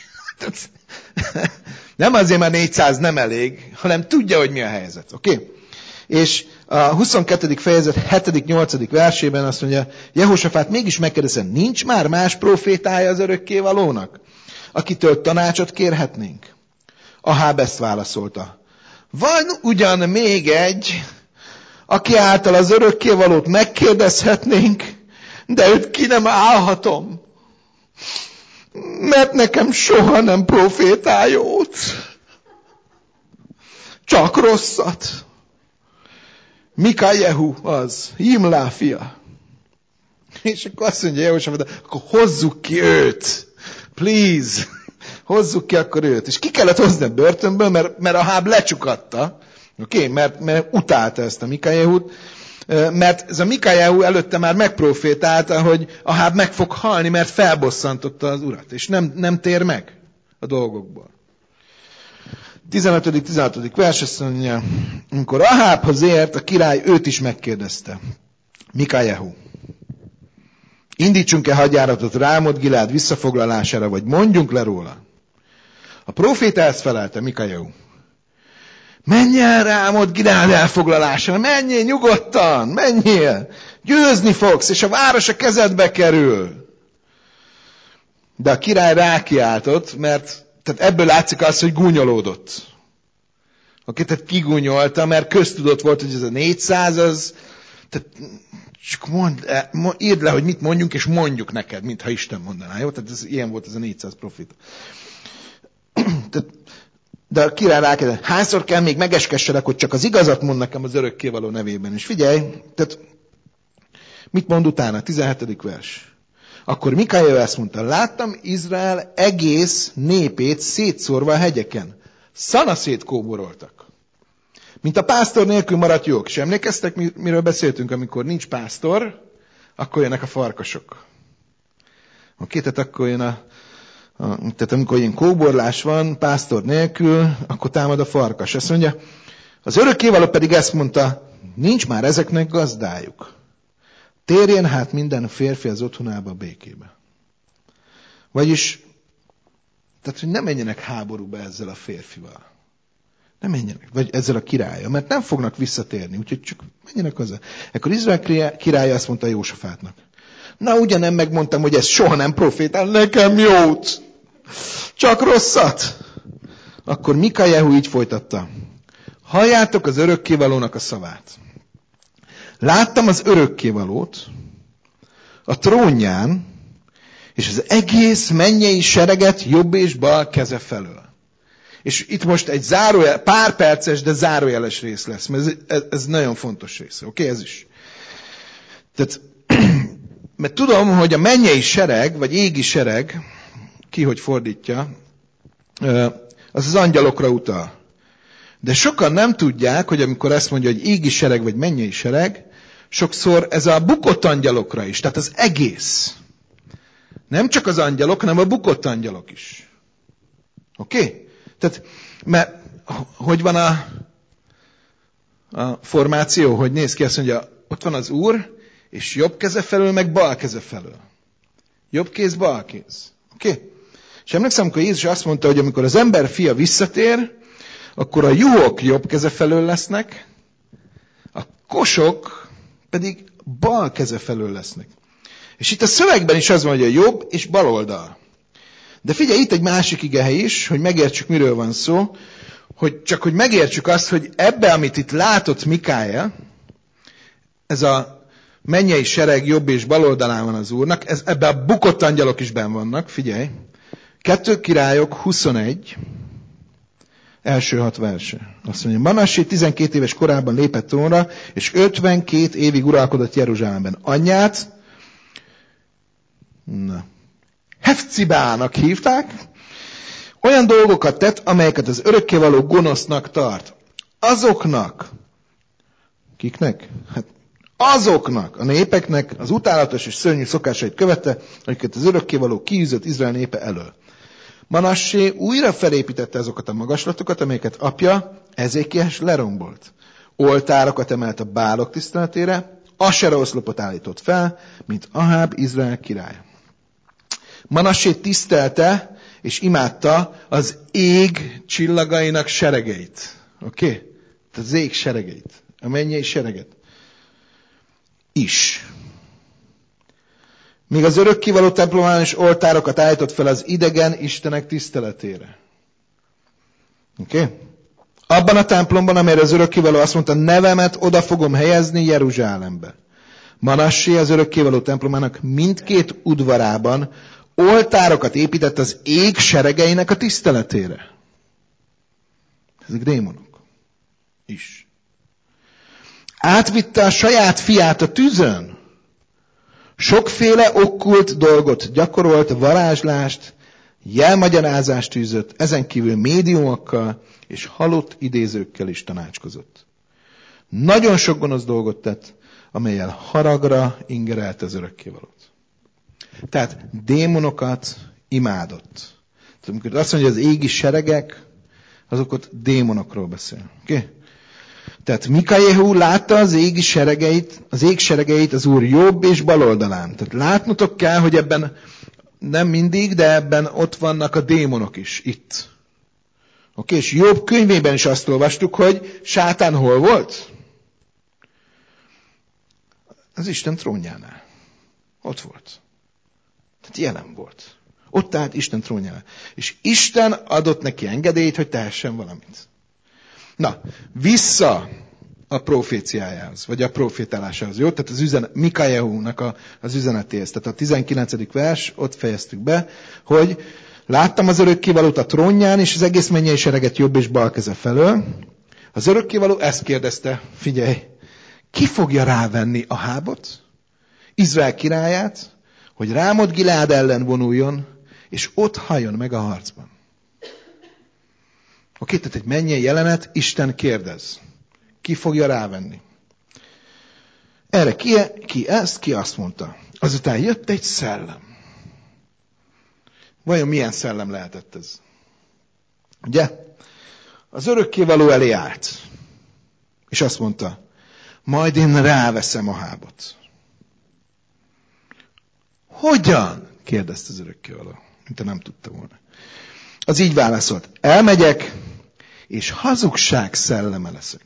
Speaker 1: Nem azért, mert 400 nem elég, hanem tudja, hogy mi a helyzet. Oké? Okay? És a 22. fejezet 7.-8. versében azt mondja, Jehósafát mégis megkérdezte, nincs már más profétája az örökkévalónak, akitől tanácsot kérhetnénk? Aháb ezt válaszolta. Van ugyan még egy, aki által az örökkévalót megkérdezhetnénk, de őt ki nem állhatom, mert nekem soha nem profétál jót, csak rosszat. Mikajehu az, Jimlá fia. És akkor azt mondja Jehosafat, akkor hozzuk ki őt. Please. Hozzuk ki akkor őt. És ki kellett hozni a börtönből, mert Aháb lecsukatta. Oké? Mert utálta ezt a Mikajehut. Mert ez a Mikajehu előtte már megprofétálta, hogy Aháb meg fog halni, mert felbosszantotta az urat. És nem tér meg a dolgokból. 15. vers azt mondja, amikor Ahábhoz ért, a király őt is megkérdezte. Mikajehu, indítsunk-e hadjáratot Rámot Gileád visszafoglalására, vagy mondjunk le róla? A próféta ezt felelte, Mikajehu. Menj el Rámot Gileád elfoglalására, menjél nyugodtan, menjél, győzni fogsz, és a város a kezedbe kerül. De a király rákiáltott, mert tehát ebből látszik az, hogy gúnyolódott. Oké, tehát kigúnyolta, mert köztudott volt, hogy ez a 400, az, tehát csak írd le, hogy mit mondjunk, és mondjuk neked, mintha Isten mondaná, jó? Tehát ilyen volt ez a 400 profita. De a király rákérdezett, hányszor kell még megeskesselek, hogy csak az igazat mond nekem az örökkévaló nevében. És figyelj, tehát mit mond utána? 17. vers. Akkor Mikajehu ezt mondta, láttam Izrael egész népét szétszórva a hegyeken. Szana szétkóboroltak. Mint a pásztor nélkül maradt jók. És emlékeztek, miről beszéltünk, amikor nincs pásztor, akkor jönnek a farkasok. Oké, tehát akkor jön tehát amikor ilyen kóborlás van, pásztor nélkül, akkor támad a farkas. Azt mondja, az örökkévaló pedig ezt mondta, nincs már ezeknek gazdájuk. Térjen hát minden férfi az otthonába békébe. Vagyis, tehát, hogy ne menjenek háborúba ezzel a férfival. Nem menjenek, vagy ezzel a királlyal, mert nem fognak visszatérni, úgyhogy csak menjenek haza. Ekkor Izrael királya azt mondta Jósafátnak. Na, ugyanem megmondtam, hogy ez soha nem profétál nekem jót, csak rosszat. Akkor Mikajehu így folytatta. Halljátok az örökkévalónak a szavát. Láttam az örökkévalót a trónján, és az egész mennyei sereget jobb és bal keze felől. És itt most egy pár perces, de zárójeles rész lesz, mert ez nagyon fontos rész. Oké, ez is. Tehát, mert tudom, hogy a mennyei sereg, vagy égi sereg, ki hogy fordítja, az angyalokra utal. De sokan nem tudják, hogy amikor ezt mondja, hogy égi sereg, vagy mennyei sereg, sokszor ez a bukott angyalokra is. Tehát az egész. Nem csak az angyalok, hanem a bukott angyalok is. Oké? Tehát, mert hogy van a formáció, hogy néz ki, azt mondja, ott van az Úr, és jobb keze felől, meg bal keze felől. Jobb kéz, bal kéz. Oké? És emlékszem, amikor Jézus azt mondta, hogy amikor az ember fia visszatér, akkor a juhok jobb keze felől lesznek, a kosok pedig bal keze felől lesznek. És itt a szövegben is az van, hogy a jobb és bal oldal. De figyelj, itt egy másik igehely is, hogy megértsük, miről van szó, hogy megértsük azt, hogy ebbe, amit itt látott Mikája, ez a mennyei sereg jobb és bal oldalán van az Úrnak, ebbe a bukott angyalok is benn vannak, figyelj. 2 Királyok 21, első 6 verse. Azt mondja, Manassé 12 éves korában lépett trónra, és 52 évig uralkodott Jeruzsálemben. Anyját, Hefcibának hívták, olyan dolgokat tett, amelyeket az örökkévaló gonosznak tart. Azoknak, kiknek? Hát azoknak a népeknek az utálatos és szörnyű szokásait követte, amiket az örökkévaló kiűzött Izrael népe elől. Manassé újra felépítette azokat a magaslatokat, amelyeket apja Ezékiás lerombolt. Oltárokat emelt a bálok tiszteletére, Asera oszlopot állított fel, mint Aháb Izrael király. Manassé tisztelte és imádta az ég csillagainak seregeit. Oké? Tehát az ég seregeit. A mennyei sereget. Is. Míg az örökkévaló templomán is oltárokat állított fel az idegen istenek tiszteletére. Oké? Abban a templomban, amelyre az örökkévaló azt mondta, nevemet oda fogom helyezni Jeruzsálembe. Manassé az örökkévaló templomának mindkét udvarában oltárokat épített az ég seregeinek a tiszteletére. Ezek démonok. Is. Átvitte a saját fiát a tűzön. Sokféle okkult dolgot gyakorolt, varázslást, jelmagyarázást űzött, ezen kívül médiumokkal és halott idézőkkel is tanácskozott. Nagyon sok gonosz dolgot tett, amellyel haragra ingerelt az örökkévalót. Tehát démonokat imádott. Tehát amikor azt mondja, hogy az égi seregek, azok ott démonokról beszél. Okay? Tehát Mikajehu látta az ég seregeit az Úr jobb és bal oldalán. Tehát látnotok kell, hogy ebben nem mindig, de ebben ott vannak a démonok is, itt. Oké, és Jobb könyvében is azt olvastuk, hogy sátán hol volt? Az Isten trónjánál. Ott volt. Tehát jelen volt. Ott állt Isten trónjánál. És Isten adott neki engedélyt, hogy tehessen valamit. Na, vissza a proféciájához, vagy a profétálásához, jó? Tehát az Mikajehunak az üzenetéhez. Tehát a 19. vers, ott fejeztük be, hogy láttam az örökkévalót a trónján, és az egész mennyei sereget jobb és bal keze felől. Az örökkévaló ezt kérdezte, figyelj, ki fogja rávenni Ahábot, Izrael királyát, hogy Rámot Gileád ellen vonuljon, és ott halljon meg a harcban. Oké, tehát egy mennyei jelenet, Isten kérdez. Ki fogja rávenni? Erre ki azt mondta. Azután jött egy szellem. Vajon milyen szellem lehetett ez? Ugye? Az örökkévaló elé állt. És azt mondta, majd én ráveszem Ahábot. Hogyan? Kérdezte az örökkévaló. Mintha nem tudta volna. Az így válaszolt. Elmegyek, és hazugság szelleme leszek.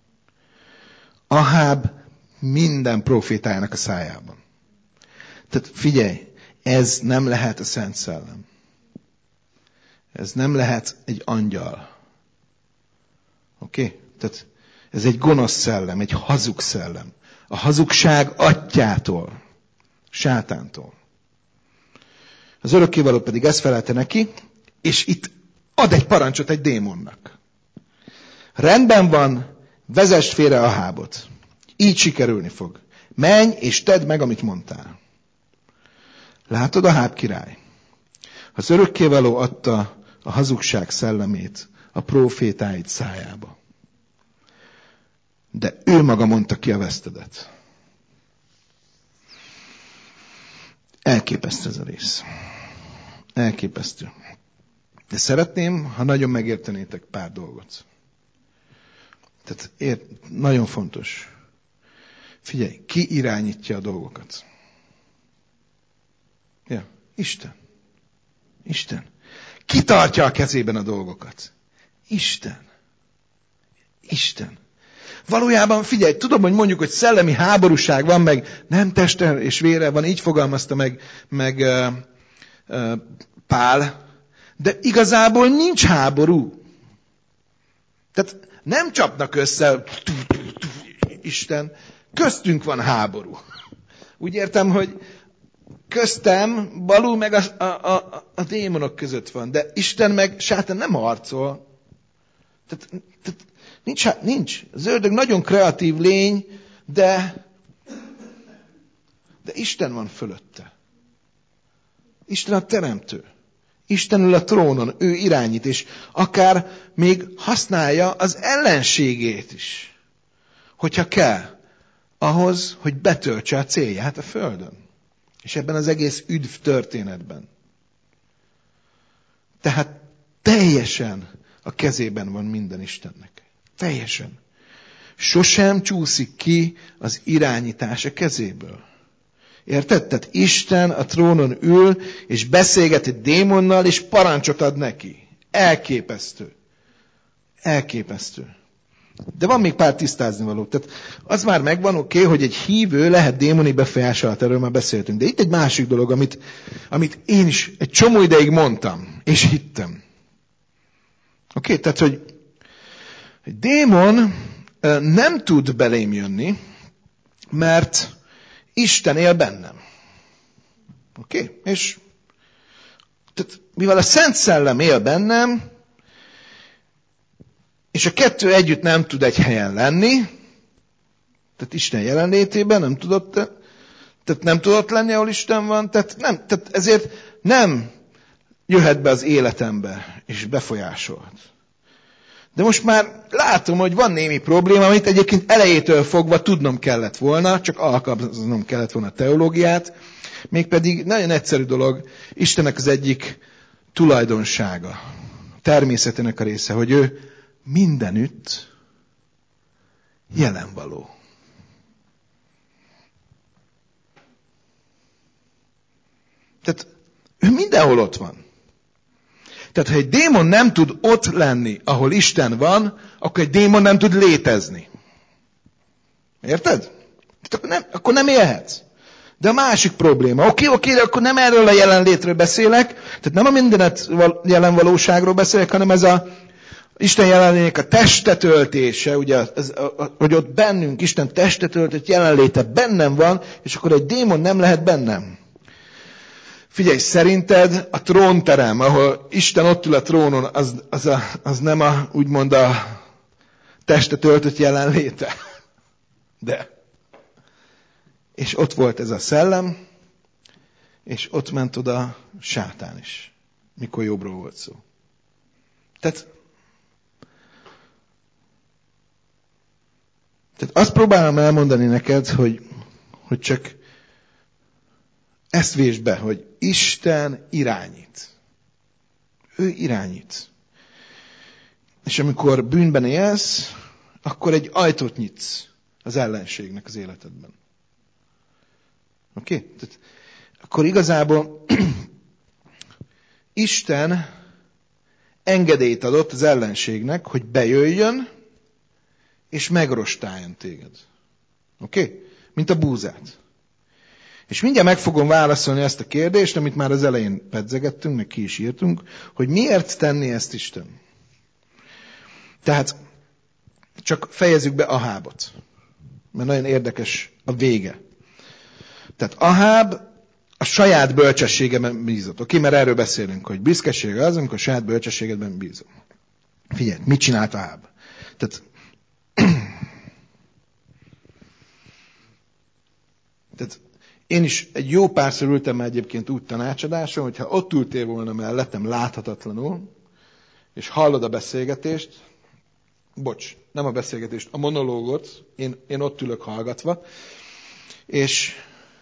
Speaker 1: Aháb minden profétájának a szájában. Tehát figyelj, ez nem lehet a Szent Szellem. Ez nem lehet egy angyal. Oké? Tehát ez egy gonosz szellem, egy hazug szellem. A hazugság atyától, sátántól. Az örökkévaló pedig ezt felelte neki, és itt ad egy parancsot egy démonnak. Rendben van, vezess félre Ahábot. Így sikerülni fog. Menj és tedd meg, amit mondtál. Látod, Aháb király? Az örökkévaló adta a hazugság szellemét a prófétáid szájába. De ő maga mondta ki a vesztedet. Elképesztő ez a rész. Elképesztő. De szeretném, ha nagyon megértenétek pár dolgot. Tehát nagyon fontos. Figyelj, ki irányítja a dolgokat? Ja, Isten. Isten. Ki tartja a kezében a dolgokat? Isten. Isten. Valójában figyelj, tudom, hogy mondjuk, hogy szellemi háborúság van, meg nem testre és vére van, így fogalmazta meg Pál, de igazából nincs háború. Tehát nem csapnak össze, Isten, köztünk van háború. Úgy értem, hogy köztem, Balú meg a démonok között van, de Isten meg sátán nem harcol. Tehát nincs. Az ördög nagyon kreatív lény, de Isten van fölötte. Isten a teremtő. Isten ül a trónon, ő irányít, és akár még használja az ellenségét is, hogyha kell, ahhoz, hogy betöltse a célját a földön. És ebben az egész üdv történetben. Tehát teljesen a kezében van minden Istennek. Teljesen. Sosem csúszik ki az irányítás a kezéből. Érted? Tehát Isten a trónon ül, és beszélget egy démonnal, és parancsot ad neki. Elképesztő. Elképesztő. De van még pár tisztázni való. Tehát az már megvan, oké, hogy egy hívő lehet démoni befolyás alatt, erről már beszéltünk. De itt egy másik dolog, amit én is egy csomó ideig mondtam, és hittem. Oké, tehát, hogy egy démon nem tud belém jönni, mert Isten él bennem. Oké? És tehát, mivel a Szent Szellem él bennem, és a kettő együtt nem tud egy helyen lenni, Tehát Isten jelenlétében nem tudott, tehát nem tudott lenni, ahol Isten van, tehát ezért nem jöhet be az életembe, és befolyásolhat. De most már látom, hogy van némi probléma, amit egyébként elejétől fogva tudnom kellett volna, csak alkalmaznom kellett volna a teológiát, mégpedig nagyon egyszerű dolog, Istennek az egyik tulajdonsága, természetének a része, hogy ő mindenütt jelenvaló. Tehát ő mindenhol ott van. Tehát ha egy démon nem tud ott lenni, ahol Isten van, akkor egy démon nem tud létezni. Érted? Akkor nem élhetsz. De a másik probléma, oké, de akkor nem erről a jelenlétről beszélek, tehát nem a mindenet jelen valóságról beszélek, hanem ez a Isten jelenlétének a testetöltése, ugye, hogy ott bennünk Isten testetöltött jelenléte bennem van, és akkor egy démon nem lehet bennem. Figyelj, szerinted a trónterem, ahol Isten ott ül a trónon, az nem úgymond a testetöltött jelenléte? De. És ott volt ez a szellem, és ott ment oda sátán is, mikor Jobbról volt szó. Tehát azt próbálom elmondani neked, hogy csak ezt vésd be, hogy Isten irányít. Ő irányít. És amikor bűnben élsz, akkor egy ajtót nyitsz az ellenségnek az életedben. Oké? Tehát akkor igazából Isten engedélyt adott az ellenségnek, hogy bejöjjön, és megrostáljon téged. Oké? Mint a búzát. És mindjárt meg fogom válaszolni ezt a kérdést, amit már az elején pedzegettünk, meg ki is írtunk, hogy miért tenni ezt Isten. Tehát csak fejezzük be Ahábot. Mert nagyon érdekes a vége. Tehát Aháb a saját bölcsességeben bízott. Oké, mert erről beszélünk, hogy büszkeség az, amikor a saját bölcsességedben bízom. Figyelj, mit csinált Aháb? Tehát én is egy jó párszor ültem már egyébként úgy tanácsadáson, hogyha ott ültél volna mellettem láthatatlanul, és hallod a beszélgetést, nem a beszélgetést, a monológot, én ott ülök hallgatva, és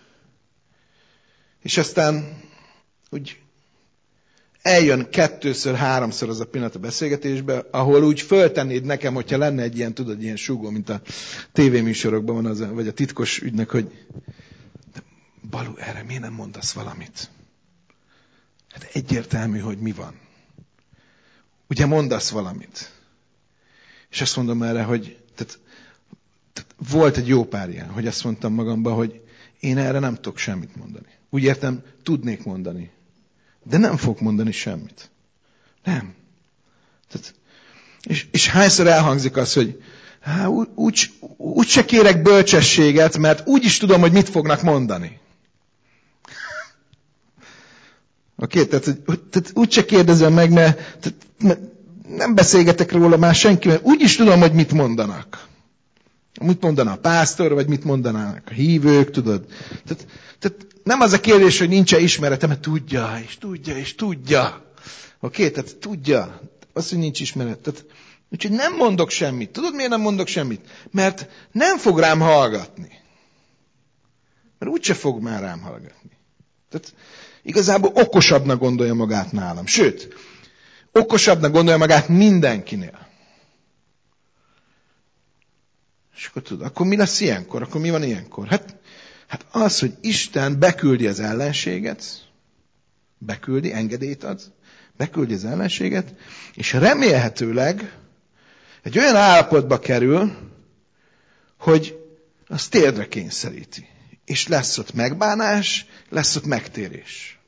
Speaker 1: aztán úgy eljön 2-3-szor az a pillanat a beszélgetésbe, ahol úgy föltennéd nekem, hogyha lenne egy ilyen, tudod, ilyen súgó, mint a tévéműsorokban van, az, vagy a titkos ügynek, hogy Balú, erre miért nem mondasz valamit? Hát egyértelmű, hogy mi van. Ugye mondasz valamit. És azt mondom erre, hogy tehát volt egy jó pár ilyen, hogy azt mondtam magamban, hogy én erre nem tudok semmit mondani. Úgy értem, tudnék mondani. De nem fogok mondani semmit. Nem. Tehát, és hányszor elhangzik az, hogy úgy se kérek bölcsességet, mert úgy is tudom, hogy mit fognak mondani. Oké, tehát úgy se kérdezem meg, mert nem beszélgetek róla már senki, mert úgy is tudom, hogy mit mondanak. Mit mondana a pásztor, vagy mit mondanának a hívők, tudod. Tehát nem az a kérdés, hogy nincs-e ismeretem, mert tudja, és tudja, és tudja. Oké, tehát tudja. Az, hogy nincs ismeret. Úgyhogy nem mondok semmit. Tudod, miért nem mondok semmit? Mert nem fog rám hallgatni. Mert úgyse fog már rám hallgatni. Tehát igazából okosabbnak gondolja magát nálam. Sőt, okosabbnak gondolja magát mindenkinél. És akkor tudod, akkor mi lesz ilyenkor? Akkor mi van ilyenkor? Hát az, hogy Isten beküldi az ellenséget, engedélyt ad, beküldi az ellenséget, és remélhetőleg egy olyan állapotba kerül, hogy az térdre kényszeríti. És lesz ott megbánás, lesz ott megtérés.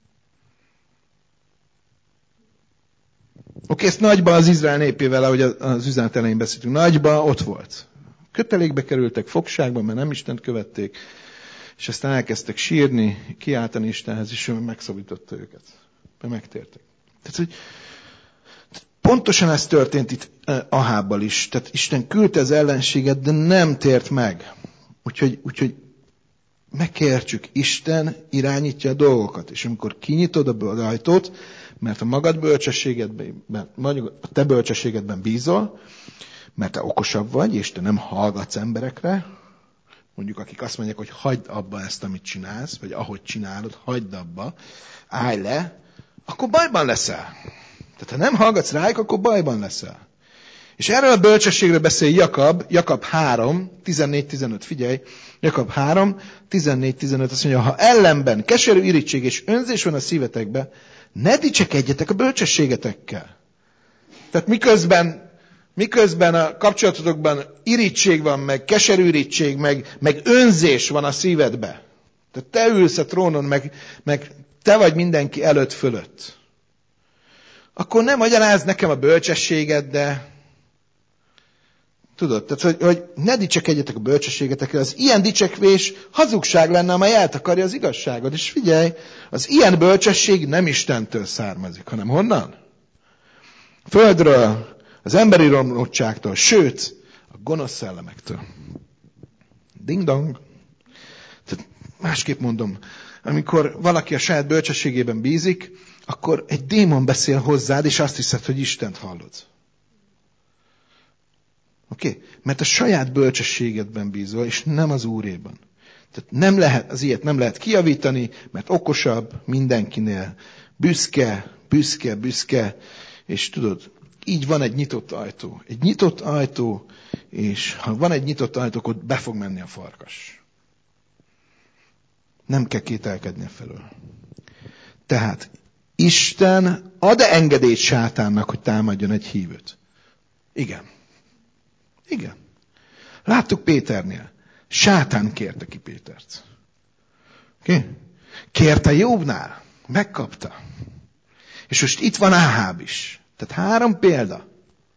Speaker 1: Oké, ezt nagyban az Izrael népével, ahogy az üzenet elején beszéltünk, nagyban ott volt. Kötelékbe kerültek, fogságban, mert nem Istent követték, és aztán elkezdtek sírni, kiáltani Istenhez, és ő megszabadította őket. Mert megtértek. Tehát, hogy pontosan ez történt itt Ahábbal is. Tehát Isten küldte az ellenséget, de nem tért meg. Úgyhogy megértsük, Isten irányítja a dolgokat. És amikor kinyitod a ajtót, mert a magad bölcsességedben, a te bölcsességedben bízol, mert te okosabb vagy, és te nem hallgatsz emberekre, mondjuk akik azt mondják, hogy hagyd abba ezt, amit csinálsz, vagy ahogy csinálod, hagyd abba, állj le, akkor bajban leszel. Tehát ha nem hallgatsz rájuk, akkor bajban leszel. És erről a bölcsességről beszél Jakab 3, 14-15, figyelj, Jakab 3, 14-15, azt mondja, ha ellenben keserű irítség és önzés van a szívetekbe, ne dicsekedjetek a bölcsességetekkel. Tehát miközben a kapcsolatotokban irítség van, meg keserű irítség, meg önzés van a szívedbe. Tehát te ülsz a trónon, meg te vagy mindenki előtt fölött. Akkor nem magyarázd nekem a bölcsességed, de tudod, tehát, hogy ne dicsekedjetek a bölcsességetekkel. Az ilyen dicsekvés hazugság lenne, amely eltakarja az igazságot. És figyelj, az ilyen bölcsesség nem Istentől származik, hanem honnan? Földről, az emberi romlottságtól, sőt, a gonosz szellemektől. Ding-dong. Tehát másképp mondom, amikor valaki a saját bölcsességében bízik, akkor egy démon beszél hozzád, és azt hiszed, hogy Istent hallod. Oké? Mert a saját bölcsességedben bízol, és nem az Úréban. Tehát nem lehet, az ilyet nem lehet kijavítani, mert okosabb mindenkinél. Büszke, és tudod, így van egy nyitott ajtó. Egy nyitott ajtó, és ha van egy nyitott ajtó, akkor be fog menni a farkas. Nem kell kételkedni felől. Tehát Isten ad-e engedélyt sátánnak, hogy támadjon egy hívőt? Igen. Láttuk Péternél. Sátán kérte ki Pétert. Okay? Kérte Jobbnál. Megkapta. És most itt van Áháb is. Tehát 3 példa.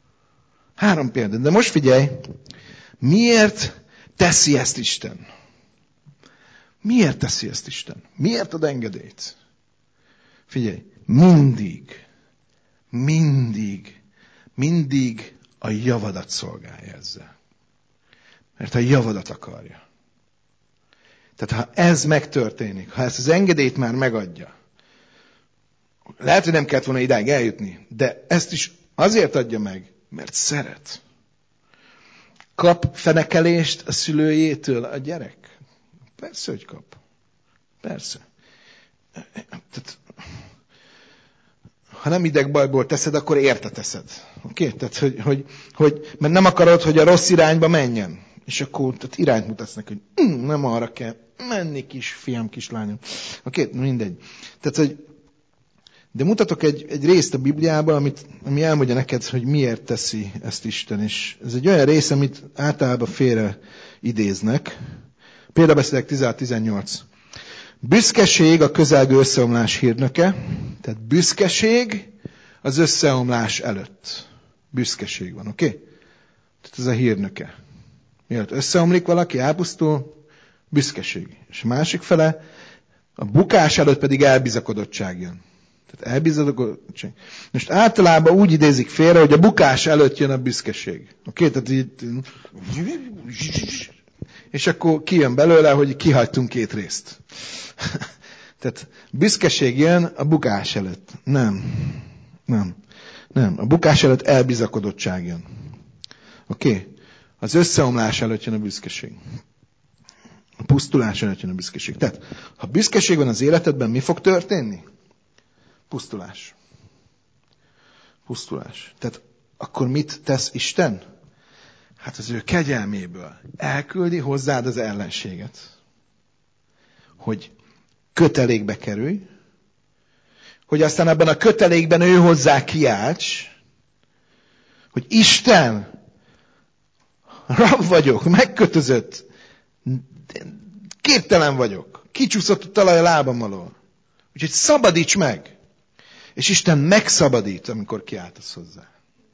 Speaker 1: De most figyelj, miért teszi ezt Isten? Miért ad engedélyt? Figyelj, mindig a javadat szolgálja ezzel. Mert a javadat akarja. Tehát ha ez megtörténik, ha ezt az engedélyt már megadja, lehet, hogy nem kellett volna idáig eljutni, de ezt is azért adja meg, mert szeret. Kap fenekelést a szülőjétől a gyerek? Persze, hogy kap. Persze. Tehát, ha nem idegbajból teszed, akkor érte teszed. Oké? Tehát, hogy mert nem akarod, hogy a rossz irányba menjen. És akkor tehát irányt mutatsz neki, hogy nem arra kell menni, kisfiam, kislányom. Oké? Mindegy. Tehát, hogy de mutatok egy részt a Bibliában, ami elmondja neked, hogy miért teszi ezt Isten. És ez egy olyan rész, amit általában félre idéznek. Példabeszédek 16-18. Büszkeség a közelgő összeomlás hírnöke. Tehát büszkeség az összeomlás előtt. Büszkeség van, oké? Tehát ez a hírnöke. Mielőtt összeomlik valaki, elpusztul, büszkeség. És a másik fele, a bukás előtt pedig elbizakodottság jön. Tehát elbizakodottság. Most általában úgy idézik félre, hogy a bukás előtt jön a büszkeség. Oké? Tehát így... És akkor kijön belőle, hogy kihagytunk 2 részt. Tehát büszkeség jön a bukás előtt. Nem. A bukás előtt elbizakodottság jön. Oké? Az összeomlás előtt jön a büszkeség. A pusztulás előtt jön a büszkeség. Tehát, ha büszkeség van az életedben, mi fog történni? Pusztulás. Tehát akkor mit tesz Isten? Hát az ő kegyelméből elküldi hozzád az ellenséget. Hogy kötelékbe kerülj, hogy aztán ebben a kötelékben ő hozzá kiálts, hogy Isten, rab vagyok, megkötözött, képtelen vagyok, kicsúszott a talaj a lábam alól. Úgyhogy szabadíts meg! És Isten megszabadít, amikor kiáltasz hozzá.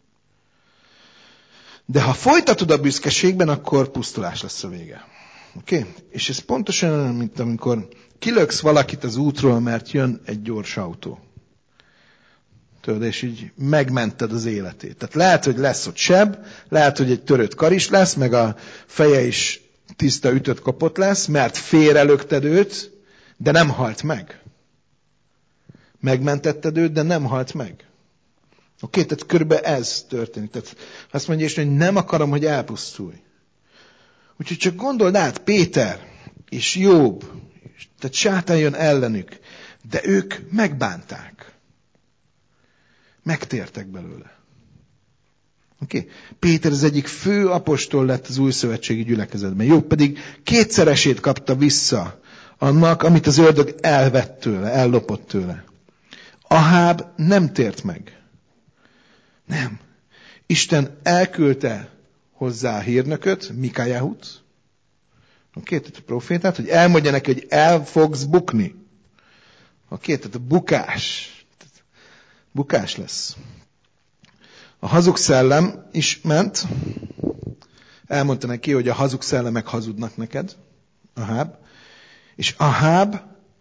Speaker 1: De ha folytatod a büszkeségben, akkor pusztulás lesz a vége. Oké? És ez pontosan olyan, mint amikor kilöksz valakit az útról, mert jön egy gyors autó. Tudod, és így megmented az életét. Tehát lehet, hogy lesz ott seb, lehet, hogy egy törött kar is lesz, meg a feje is tiszta ütött kopott lesz, mert félrelökted őt, de nem halt meg. Megmentetted őt, de nem halt meg. Oké, tehát körülbelül ez történik. Tehát azt mondja is, hogy nem akarom, hogy elpusztulj. Úgyhogy csak gondold át, Péter és Jobb, tehát sátán jön ellenük, de ők megbánták. Megtértek belőle. Oké? Péter az egyik fő apostol lett az új szövetségi gyülekezetben. Jobb pedig 2-szeresét kapta vissza annak, amit az ördög elvett tőle, ellopott tőle. Aháb nem tért meg. Nem. Isten elküldte hozzá a hírnököt, Mikajahut, tehát a profétát, hogy elmondja neki, hogy el fogsz bukni. Tehát a bukás. Bukás lesz. A hazug szellem is ment, elmondta neki, hogy a hazug szellemek hazudnak neked, Aháb, és Aháb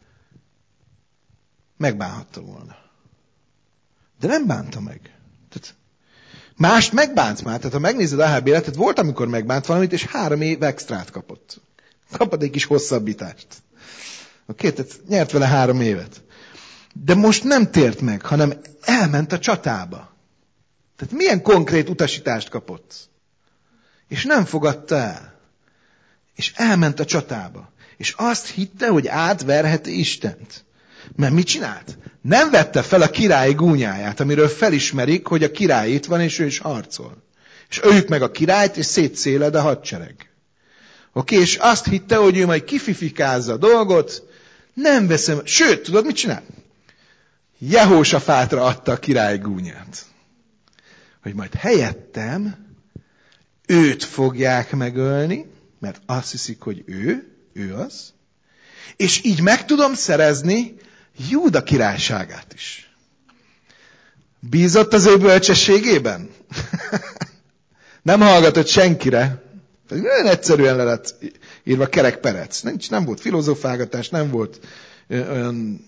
Speaker 1: megbánhatta volna. De nem bánta meg. Tehát mást megbántsz már. Tehát ha megnézed Aháb életet, volt, amikor megbánt valamit, és 3 év extrát kapott. Kapott egy kis hosszabbítást. Tehát nyert vele 3 évet. De most nem tért meg, hanem elment a csatába. Tehát milyen konkrét utasítást kapott? És nem fogadta el. És elment a csatába. És azt hitte, hogy átverheti Istent. Mert mit csinált? Nem vette fel a király gúnyáját, amiről felismerik, hogy a király itt van, és ő is harcol. És öljük meg a királyt, és szétszéled a hadsereg. És azt hitte, hogy ő majd kififikázza a dolgot, nem veszem. Sőt, tudod, mit csinál? Jehósafátra adta a király gúnyát. Hogy majd helyettem őt fogják megölni, mert azt hiszik, hogy ő az, és így meg tudom szerezni Júda királyságát is. Bízott az ő bölcsességében? Nem hallgatott senkire. Pedig nagyon egyszerűen le lett írva kerekperec. Nem volt filozofálgatás, nem volt olyan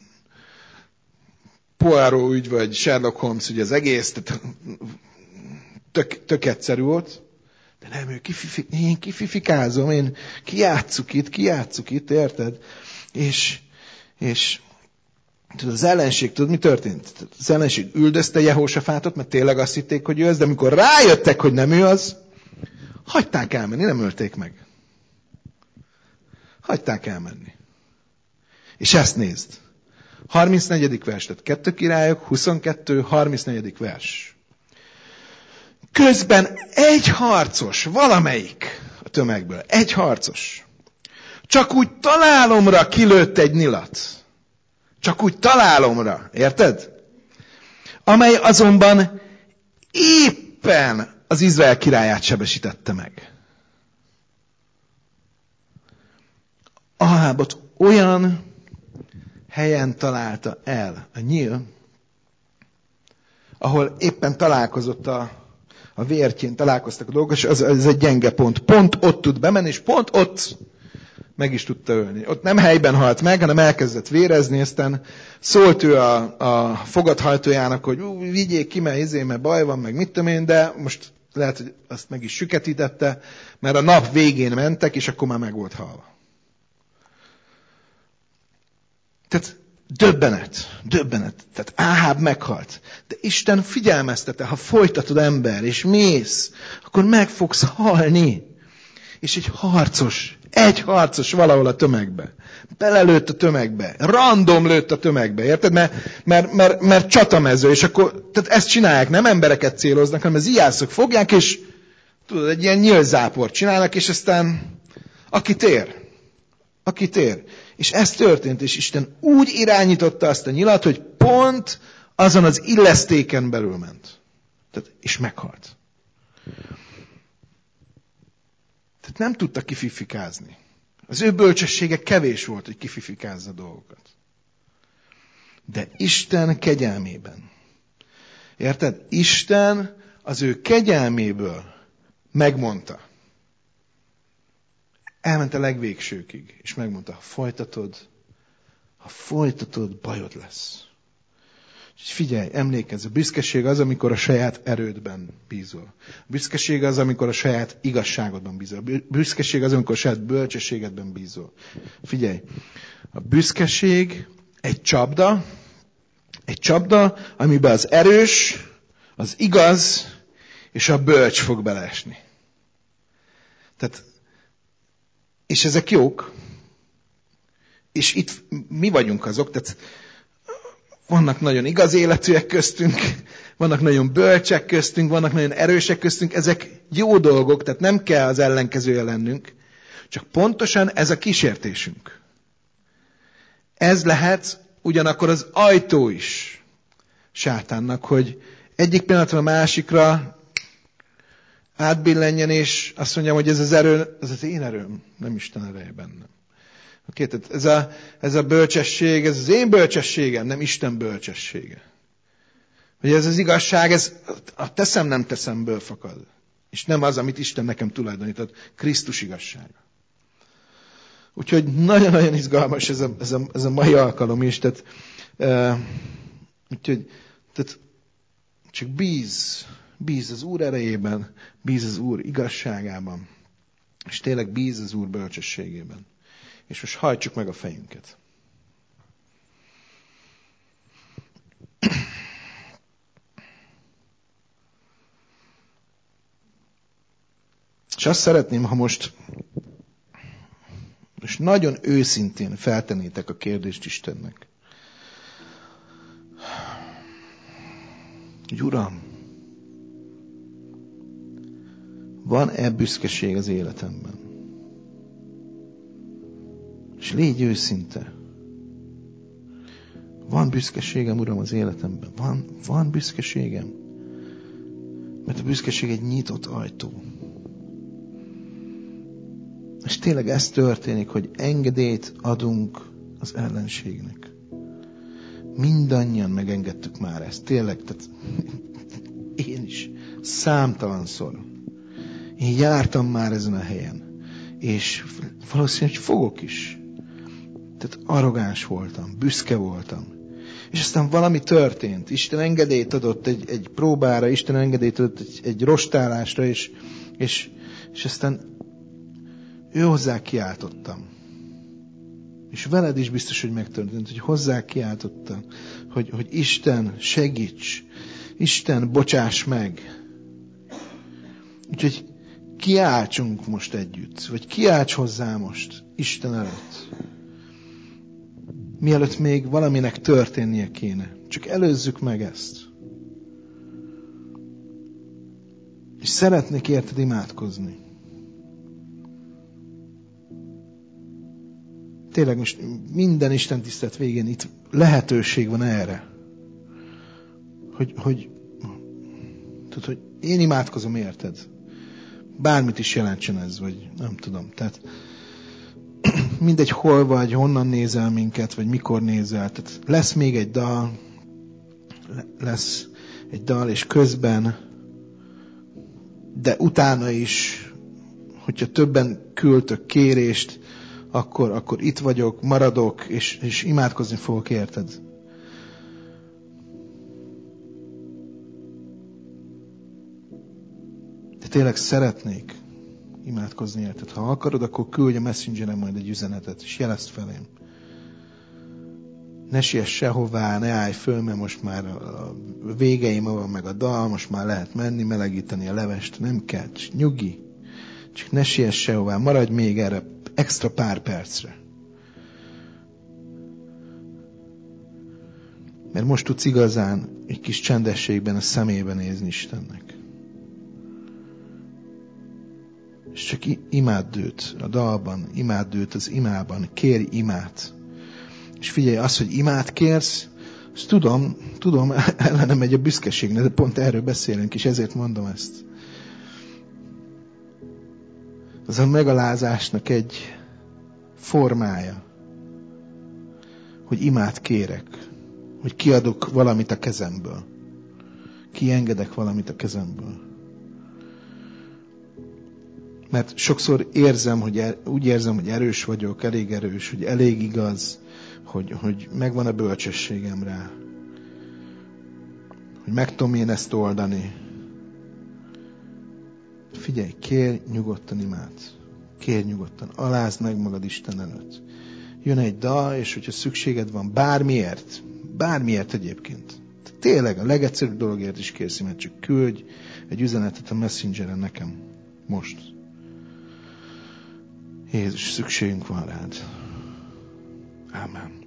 Speaker 1: Poirot ügy, vagy Sherlock Holmes ügy az egész, tehát tök egyszerű volt. De nem, én kififikázom, én kijátszuk itt, érted? És tudod, az ellenség, tudod, mi történt? Az ellenség üldözte Jehósafátot, mert tényleg azt hitték, hogy ő az, de amikor rájöttek, hogy nem ő az, hagyták elmenni, nem ölték meg. Hagyták elmenni. És ezt nézd. 34. vers, tehát 2 Királyok, 22, 34. vers. Közben egy harcos, valamelyik a tömegből, egy harcos, csak úgy találomra kilőtt egy nyilat. Csak úgy találomra, érted? Amely azonban éppen az Izrael királyát sebesítette meg. Ahábot olyan helyen találta el a nyíl, ahol éppen találkozott a vértjén, találkoztak a dolgok, és ez egy gyenge pont. Pont ott tud bemenni, és pont ott meg is tudta ölni. Ott nem helyben halt meg, hanem elkezdett vérezni, aztán szólt ő a fogadhajtójának, hogy vigyék ki, mert baj van, meg mit tudom én, de most lehet, hogy azt meg is süketítette, mert a nap végén mentek, és akkor már meg volt halva. Tehát döbbenet. Tehát Aháb meghalt. De Isten figyelmeztette, ha folytatod ember, és mész, akkor meg fogsz halni. És egy harcos valahol a tömegbe. Belelőtt a tömegbe. Random lőtt a tömegbe, érted? Mert csatamező, és akkor, tehát ezt csinálják, nem embereket céloznak, hanem az ijászok fogják, és tudod, egy ilyen nyílzáport csinálnak, és aztán aki tér. És ez történt, és Isten úgy irányította azt a nyilat, hogy pont azon az illesztéken belül ment. Tehát, és meghalt. Tehát nem tudta kififikázni. Az ő bölcsessége kevés volt, hogy kififikázza dolgokat. De Isten kegyelmében. Érted? Isten az ő kegyelméből megmondta. Elment a legvégsőkig, és megmondta, ha folytatod, bajod lesz. Figyelj, emlékezz, a büszkeség az, amikor a saját erődben bízol. A büszkeség az, amikor a saját igazságodban bízol. A büszkeség az, amikor a saját bölcsességedben bízol. Figyelj, a büszkeség egy csapda, amiben az erős, az igaz és a bölcs fog beleesni. Tehát, és ezek jók, és itt mi vagyunk azok, tehát vannak nagyon igaz életűek köztünk, vannak nagyon bölcsek köztünk, vannak nagyon erősek köztünk, ezek jó dolgok, tehát nem kell az ellenkezője lennünk, csak pontosan ez a kísértésünk. Ez lehet ugyanakkor az ajtó is sátánnak, hogy egyik pillanatra a másikra átbillenjen, és azt mondjam, hogy ez az erő, ez az én erőm, nem Isten ereje bennem. Oké, tehát ez a bölcsesség, ez az én bölcsességem, nem Isten bölcsessége. Hogy ez az igazság, ez a teszem, nem teszemből fakad. És nem az, amit Isten nekem tulajdonított, Krisztus igazsága. Úgyhogy nagyon-nagyon izgalmas ez a mai alkalom is. Tehát csak bíz az Úr erejében, bíz az Úr igazságában, és tényleg bíz az Úr bölcsességében. És most hajtsuk meg a fejünket. És azt szeretném, ha most nagyon őszintén feltennétek a kérdést Istennek. Hogy Uram, van-e büszkeség az életemben? És légy őszinte. Van büszkeségem, Uram, az életemben? Van büszkeségem? Mert a büszkeség egy nyitott ajtó. És tényleg ez történik, hogy engedélyt adunk az ellenségnek. Mindannyian megengedtük már ezt. Tényleg, tehát én is számtalanszor. Én jártam már ezen a helyen. És valószínűleg fogok is. Tehát arrogáns voltam, büszke voltam. És aztán valami történt. Isten engedélyt adott egy próbára, Isten engedélyt adott egy rostálásra, és aztán ő hozzá kiáltottam. És veled is biztos, hogy megtörtént, hogy hozzá kiáltottam, hogy Isten segíts, Isten bocsáss meg. Úgyhogy kiáltsunk most együtt, vagy kiálts hozzá most Isten előtt. Mielőtt még valaminek történnie kéne. Csak előzzük meg ezt. És szeretnék érted imádkozni. Tényleg most minden Isten tisztelet végén itt lehetőség van erre. Hogy én imádkozom érted. Bármit is jelentsen ez, vagy nem tudom. Tehát mindegy hol vagy, honnan nézel minket, vagy mikor nézel. Tehát lesz még egy dal, és közben, de utána is, hogyha többen küldtök kérést, akkor itt vagyok, maradok, és imádkozni fogok érted. De tényleg szeretnék imádkozni érted. Ha akarod, akkor küldj a Messengeren majd egy üzenetet, és jelezd felém. Ne siess sehová, ne állj föl, mert most már a végeim van meg a dal, most már lehet menni, melegíteni a levest. Nem kell, nyugi. Csak ne siess sehová, maradj még erre extra pár percre. Mert most tudsz igazán egy kis csendességben a szemébe nézni Istennek. És csak imádd őt a dalban, imádd őt az imában, kérj imát. És figyelj, az, hogy imát kérsz, azt tudom, ellenem megy a büszkeségnek, de pont erről beszélünk, és ezért mondom ezt. Az a megalázásnak egy formája, hogy imát kérek, hogy kiadok valamit a kezemből. Kiengedek valamit a kezemből. Mert sokszor úgy érzem, hogy erős vagyok, elég erős, hogy elég igaz, hogy megvan a bölcsességem rá. hogy meg tudom én ezt oldani. Figyelj, kérj nyugodtan imádsz. Kérj nyugodtan, alázd meg magad Isten előtt. Jön egy dal, és hogyha szükséged van bármiért egyébként. Tényleg a legegyszerűbb dologért is kérsz, mert csak küldj egy üzenetet a Messengeren nekem. Most. Jézus, szükségünk van rád. Ámen.